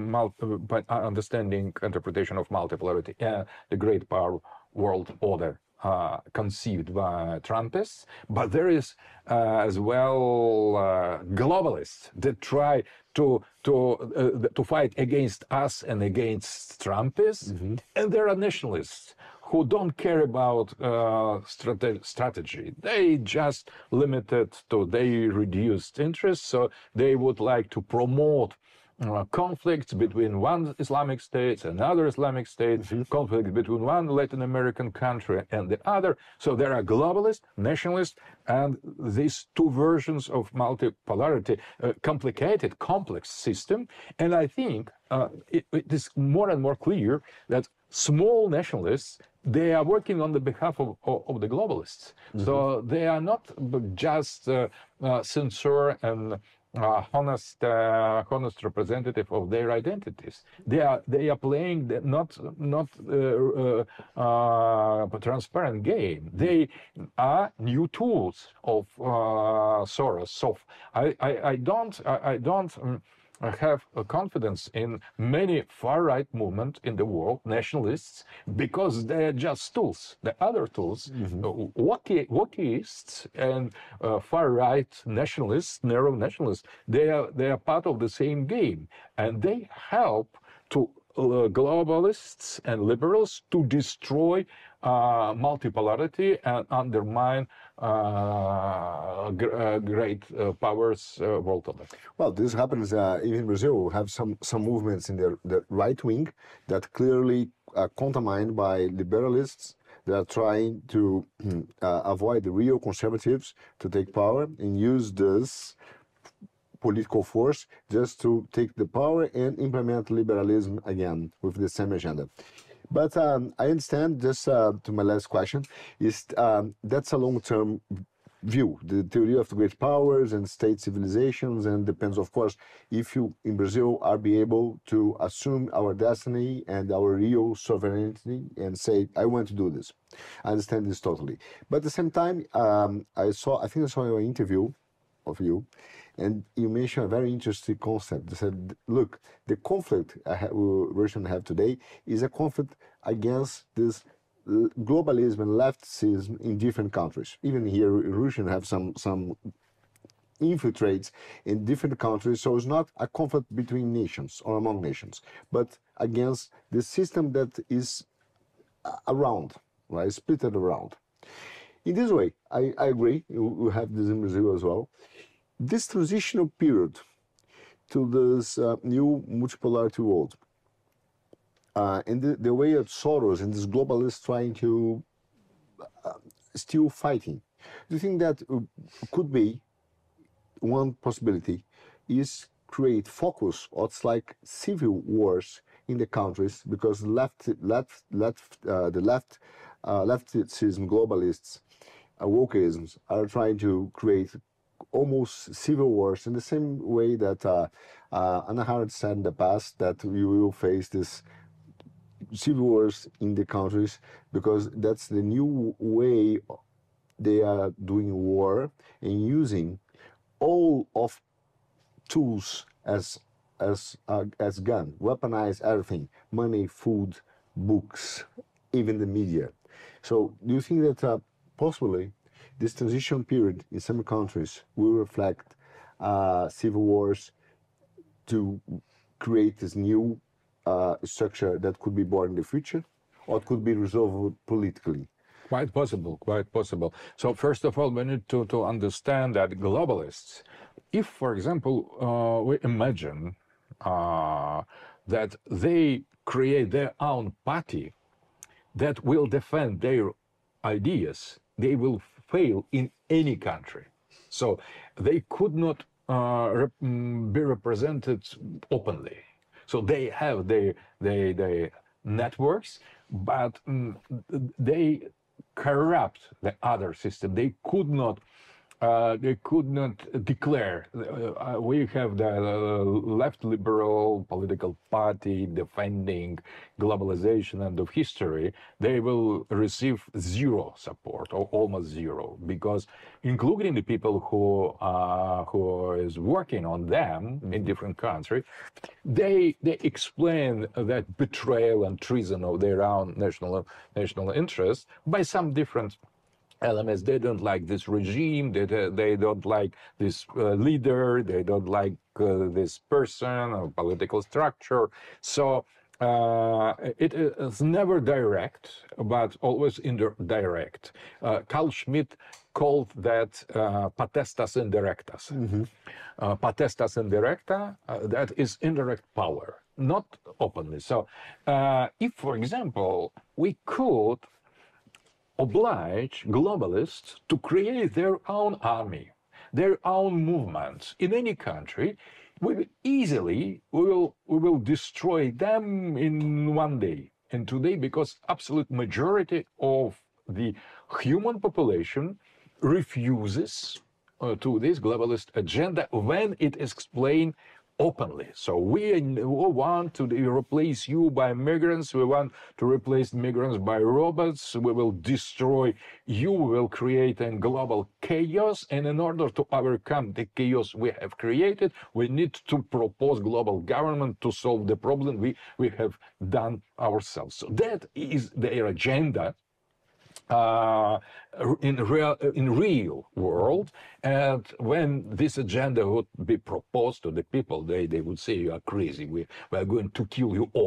[SPEAKER 2] uh, understanding, interpretation of multipolarity and the great power world order uh, conceived by Trumpists, but there is uh, as well uh, globalists that try to to uh, to fight against us and against Trumpists, mm-hmm. and there are nationalists who don't care about uh, strate strategy. They just limited to their reduced interests, so they would like to promote uh, conflicts between one Islamic state and another Islamic state, mm-hmm. conflict between one Latin American country and the other. So there are globalists, nationalists, and these two versions of multipolarity, uh, complicated, complex system. And I think uh, it, it is more and more clear that small nationalists, they are working on the behalf of, of, of the globalists. Mm-hmm. So they are not just uh, uh, sincere and uh, honest, uh, honest representative of their identities. They are they are playing the not not uh, uh, uh, transparent game. They are new tools of uh, Soros. So I, I, I don't I, I don't. Um, I have a confidence in many far-right movements in the world, nationalists, because they're just tools. The other tools, mm-hmm. uh, woke, wokeists and uh, far-right nationalists, narrow nationalists, they are they are part of the same game, and they help to uh, globalists and liberals to destroy uh, multipolarity and undermine uh, gr uh, great uh, powers uh, worldwide.
[SPEAKER 1] Well, this happens uh, even in Brazil. We have some some movements in the, the right wing that clearly are contaminated by liberalists. They are trying to uh, avoid the real conservatives to take power and use this political force just to take the power and implement liberalism again with the same agenda. But um, I understand, just uh, to my last question, is um, that's a long-term view, the theory of the great powers and state civilizations, and depends, of course, if you in Brazil are be able to assume our destiny and our real sovereignty and say, I want to do this. I understand this totally. But at the same time, um, I saw, I think I saw your interview of you, and you mentioned a very interesting concept. You said, look, the conflict Russians have today is a conflict against this globalism and leftism in different countries. Even here, Russians have some some infiltrates in different countries. So it's not a conflict between nations or among nations, but against the system that is around, right, split around. In this way, I, I agree. We have this in Brazil as well. This transitional period to this uh, new multipolarity world, uh, and the, the way that Soros and this globalists trying to uh, still fighting, do you think that uh, could be one possibility is create focus or it's like civil wars in the countries because left, left, left, uh, the left, uh, leftism globalists, uh, wokeisms are trying to create almost civil wars in the same way that uh, uh, Anna Hart said in the past that we will face this civil wars in the countries because that's the new way they are doing war and using all of tools as as uh, as gun, weaponize everything, money, food, books, even the media. So do you think that uh, possibly this transition period in some countries will reflect uh, civil wars to create this new uh, structure that could be born in the future, or it could be resolved politically?
[SPEAKER 2] Quite possible, quite possible. So first of all, we need to, to understand that globalists, if, for example, uh, we imagine uh, that they create their own party that will defend their ideas, they will fail in any country. So they could not uh, rep be represented openly. So they have their, their, their networks, but um, they corrupt the other system. They could not uh, they could not declare. Uh, we have the uh, left liberal political party defending globalization and of history. They will receive zero support or almost zero, because including the people who uh, who is working on them mm-hmm. in different countries, they they explain that betrayal and treason of their own national national interests by some different elements. They don't like this regime, they, they don't like this uh, leader, they don't like uh, this person or political structure. So uh, it is never direct, but always indirect. Uh, Carl Schmitt called that uh, potestas indirectas. Mm-hmm. uh, potestas indirecta, uh, that is indirect power, not openly. So uh, if, for example, we could oblige globalists to create their own army, their own movements in any country, we will easily we will we will destroy them in one day. And today, because absolute majority of the human population refuses uh, to this globalist agenda when it is explained openly. So we want to replace you by migrants, we want to replace migrants by robots, we will destroy you, we will create a global chaos, and in order to overcome the chaos we have created, we need to propose global government to solve the problem we, we have done ourselves. So that is their agenda. Uh, in real in real world, and when this agenda would be proposed to the people, they they would say, you are crazy, we, we are going to kill you all.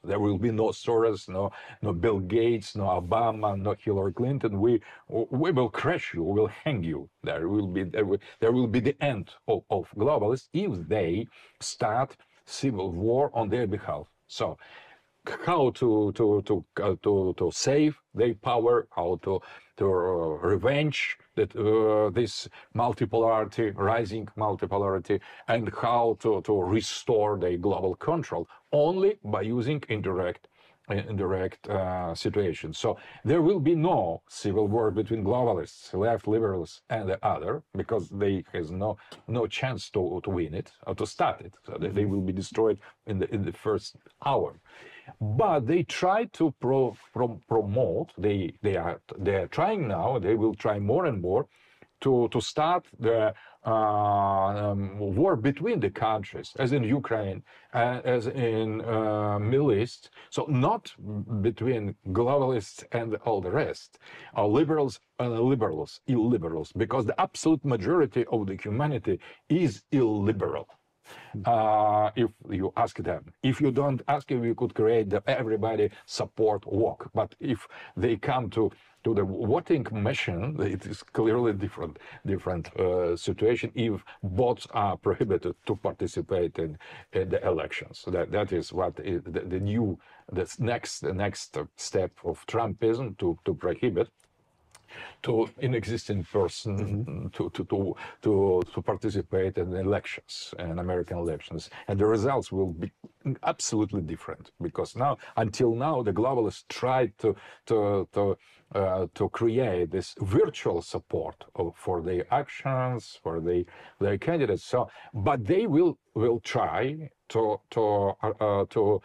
[SPEAKER 2] There will be no Soros, no no Bill Gates, no Obama, no Hillary Clinton. We we will crush you. We will hang you. There will be there will, there will be the end of, of globalists if they start civil war on their behalf. So how to to to uh, to to save their power, how to to uh, revenge that uh, this multipolarity, rising multipolarity, and how to to restore the global control only by using indirect indirect uh, situation. So there will be no civil war between globalists, left liberals, and the other, because they has no no chance to to win it or to start it. So they, they will be destroyed in the in the first hour. But they try to pro, pro, promote. They they are they are trying now. They will try more and more to to start the uh, um, war between the countries, as in Ukraine, uh, as in uh, Middle East. So not between globalists and all the rest, uh, liberals and liberals, illiberals, because the absolute majority of the humanity is illiberal. Uh, if you ask them. If you don't ask them, you could create the everybody support walk. But if they come to to the voting machine, it is clearly different different uh, situation. If bots are prohibited to participate in, in the elections, that that is what is the, the new the next the next step of Trumpism, to to prohibit to inexisting person mm-hmm. to, to, to, to, to participate in elections, in American elections. And the results will be absolutely different, because now, until now, the globalists tried to, to, to, uh, to create this virtual support of, for their actions, for the, their candidates. So, but they will, will try to, to, uh, to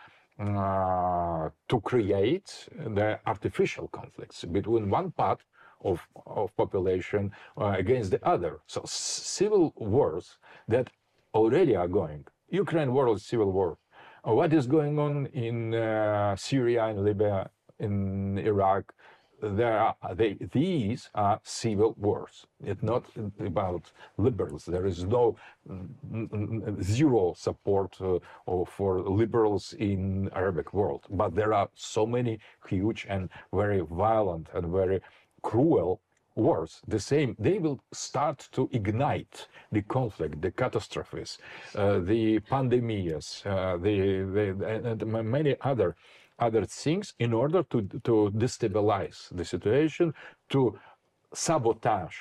[SPEAKER 2] Uh, to create the artificial conflicts between one part of, of population uh, against the other. So civil wars that already are going. Ukraine war is civil war. Uh, what is going on in uh, Syria, in Libya, in Iraq? There are, they, these are civil wars. It's not about liberals. There is no mm, zero support uh, for liberals in Arabic world. But there are so many huge and very violent and very cruel wars. The same, they will start to ignite the conflict, the catastrophes, uh, the pandemias, uh, the, the, and many other other things, in order to, to destabilize the situation, to sabotage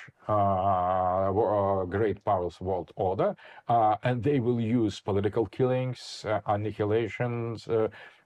[SPEAKER 2] uh, great powers' world order, uh, and they will use political killings, uh, annihilations, uh,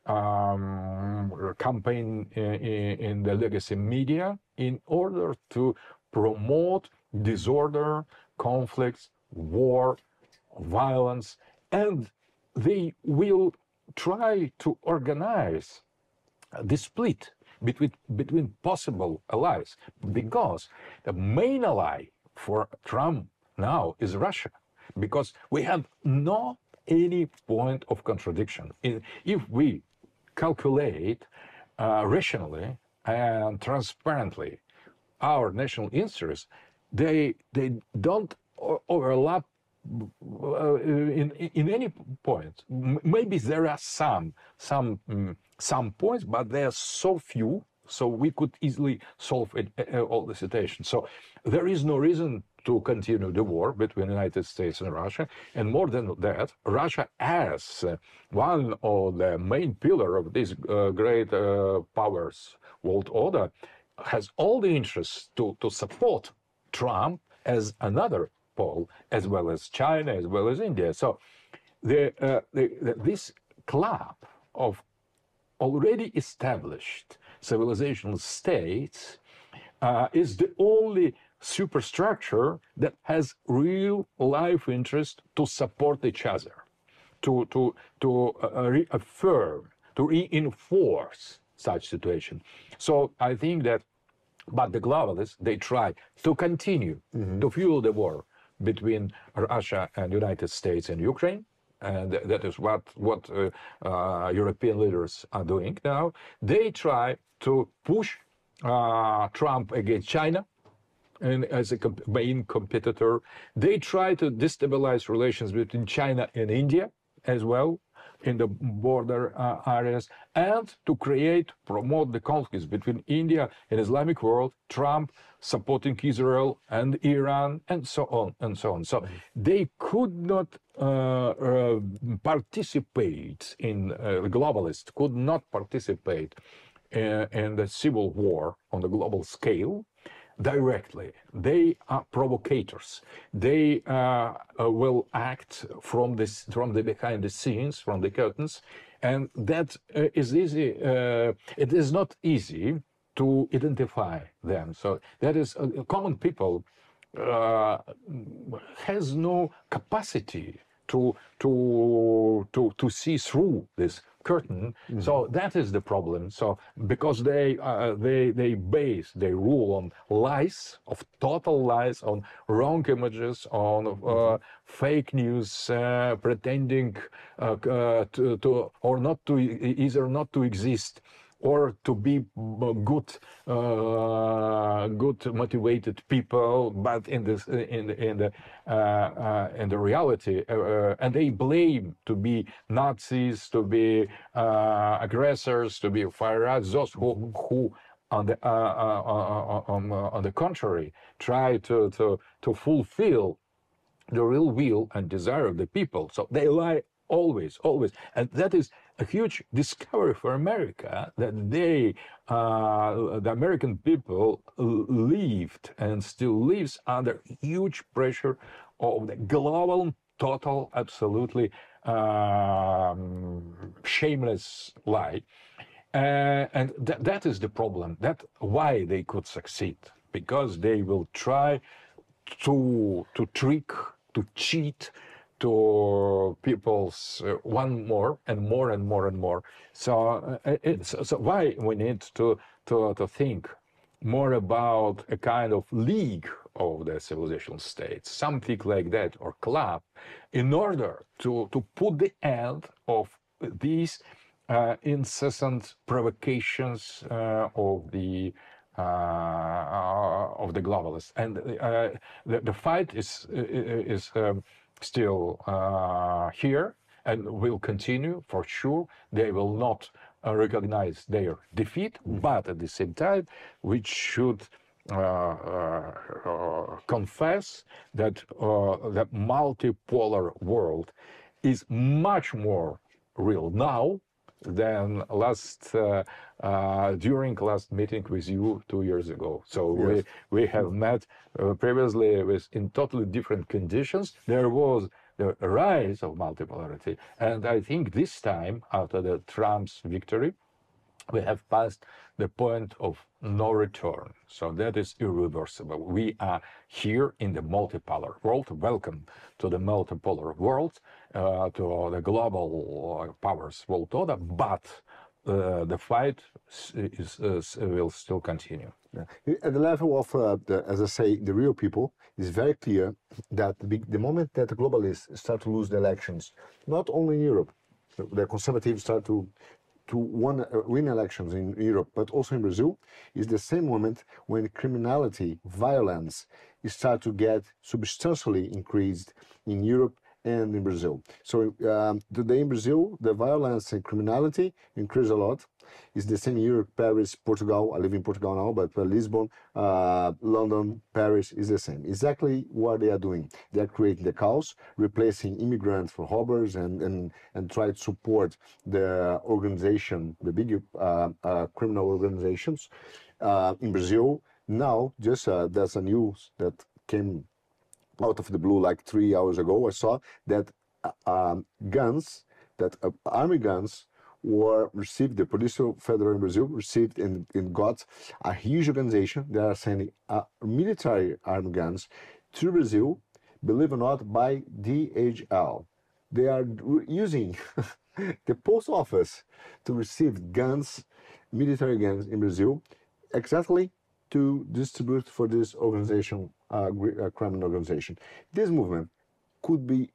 [SPEAKER 2] um, campaign in, in the legacy media in order to promote disorder, conflicts, war, violence, and they will try to organize the split between between possible allies, because the main ally for Trump now is Russia, because we have no any point of contradiction. If we calculate uh, rationally and transparently our national interests, they they don't overlap Uh, in in any point. Maybe there are some some um, some points, but they are so few, so we could easily solve it, uh, all the situation. So there is no reason to continue the war between the United States and Russia. And more than that, Russia, as uh, one of the main pillar of this uh, great uh, powers world order, has all the interests to to support Trump as another pole, as well as China, as well as India. So the, uh, the, the, this club of already established civilizational states uh, is the only superstructure that has real life interest to support each other, to, to, to uh, reaffirm, to reinforce such situation. So I think that, but the globalists, they try to continue mm-hmm. to fuel the war between Russia and United States and Ukraine, and that is what what uh, uh, European leaders are doing now. They try to push uh, Trump against China, and as a comp main competitor. They try to destabilize relations between China and India as well, in the border uh, areas, and to create, promote the conflicts between India and Islamic world, Trump supporting Israel and Iran, and so on and so on. So mm-hmm. they could not uh, uh, participate in, uh, globalists could not participate uh, in the civil war on the global scale directly. They are provocators. They uh, uh, will act from this, from the behind the scenes, from the curtains, and that uh, is easy. Uh, it is not easy to identify them. So that is uh, common people uh, has no capacity to to to to see through this curtain. Mm-hmm. So that is the problem. So because they uh, they they base they rule on lies, of total lies, on wrong images, on uh, mm-hmm. fake news, uh, pretending uh, uh, to, to or not to either not to exist, or to be good, uh, good motivated people, but in this, in the, in the, uh, uh, in the reality, uh, and they blame to be Nazis, to be uh, aggressors, to be far-right, those who, who on the uh, uh, on, uh, on the contrary, try to to to fulfill the real will and desire of the people. So they lie always, always, and that is a huge discovery for America, that they, uh, the American people, lived and still lives under huge pressure of the global, total, absolutely um, shameless lie, uh, and th that is the problem. That's why they could succeed, because they will try to to trick, to cheat, to people's uh, one more and more and more and more. So uh, it's so why we need to to to think more about a kind of league of the civilization states, something like that, or club, in order to to put the end of these uh, incessant provocations uh, of the uh, of the globalists. And uh, the, the fight is is um, still uh, here and will continue for sure. They will not uh, recognize their defeat, mm-hmm. but at the same time, we should uh, uh, uh, confess that uh, the multipolar world is much more real now than last uh, uh, during last meeting with you two years ago. So yes. we we have met uh, previously with in totally different conditions. There was the rise of multipolarity, and I think this time, after the Trump's victory, we have passed the point of no return. So that is irreversible. We are here in the multipolar world. Welcome to the multipolar world, uh, to the global powers world order, but uh, the fight is, is, will still continue.
[SPEAKER 1] Yeah. At the level of, uh, the, as I say, the real people, it's very clear that the, the moment that the globalists start to lose the elections, not only in Europe, the conservatives start to to won, uh, win elections in Europe, but also in Brazil, is the same moment when criminality, violence, start to get substantially increased in Europe and in Brazil. So um, today in Brazil, the violence and criminality increase a lot. It's the same in Europe, Paris, Portugal. I live in Portugal now, but uh, Lisbon, uh, London, Paris is the same. Exactly what they are doing. They are creating the chaos, replacing immigrants for robbers, and and and try to support the organization, the big uh, uh, criminal organizations uh, in Brazil. Now, just uh, there's a news that came out of the blue like three hours ago. I saw that uh, um, guns, that uh, army guns, were received, the Polícia Federal in Brazil received and, and got a huge organization. They are sending uh, military armed guns to Brazil, believe it or not, by D H L. They are using the post office to receive guns, military guns in Brazil, exactly to distribute for this organization, uh, uh, criminal organization. This movement could be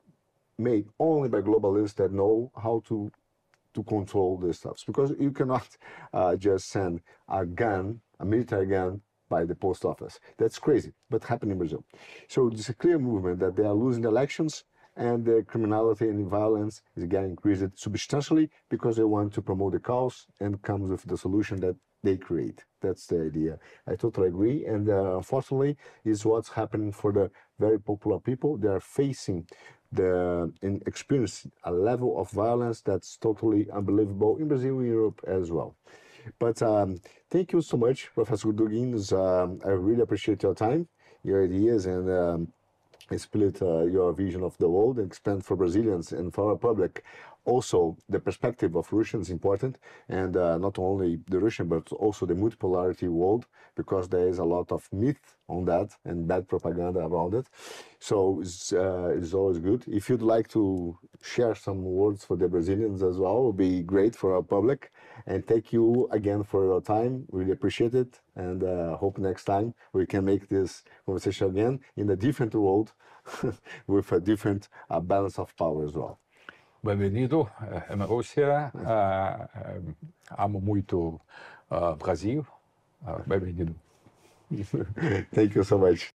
[SPEAKER 1] made only by globalists that know how to to control this stuff, because you cannot uh, just send a gun, a military gun, by the post office. That's crazy, but happened in Brazil. So it's a clear movement that they are losing the elections, and the criminality and violence is getting increased substantially because they want to promote the cause and comes with the solution that they create. That's the idea. I totally agree. And uh, unfortunately, is what's happening for the very popular people. They are facing the and experience a level of violence that's totally unbelievable in Brazil and Europe as well. But um, thank you so much, Professor Duguins. Um, I really appreciate your time, your ideas, and um, split uh, your vision of the world and expand for Brazilians and for our public. Also, the perspective of Russia is important, and uh, not only the Russian, but also the multipolarity world, because there is a lot of myth on that and bad propaganda around it. So it's, uh, it's always good. If you'd like to share some words for the Brazilians as well, it would be great for our public. And thank you again for your time. Really appreciate it. And uh, hope next time we can make this conversation again in a different world with a different uh, balance of power as well.
[SPEAKER 2] Bem-vindo à Rússia. Uh, amo muito uh, Brasil. Uh, Bem-vindo.
[SPEAKER 1] Thank you so much.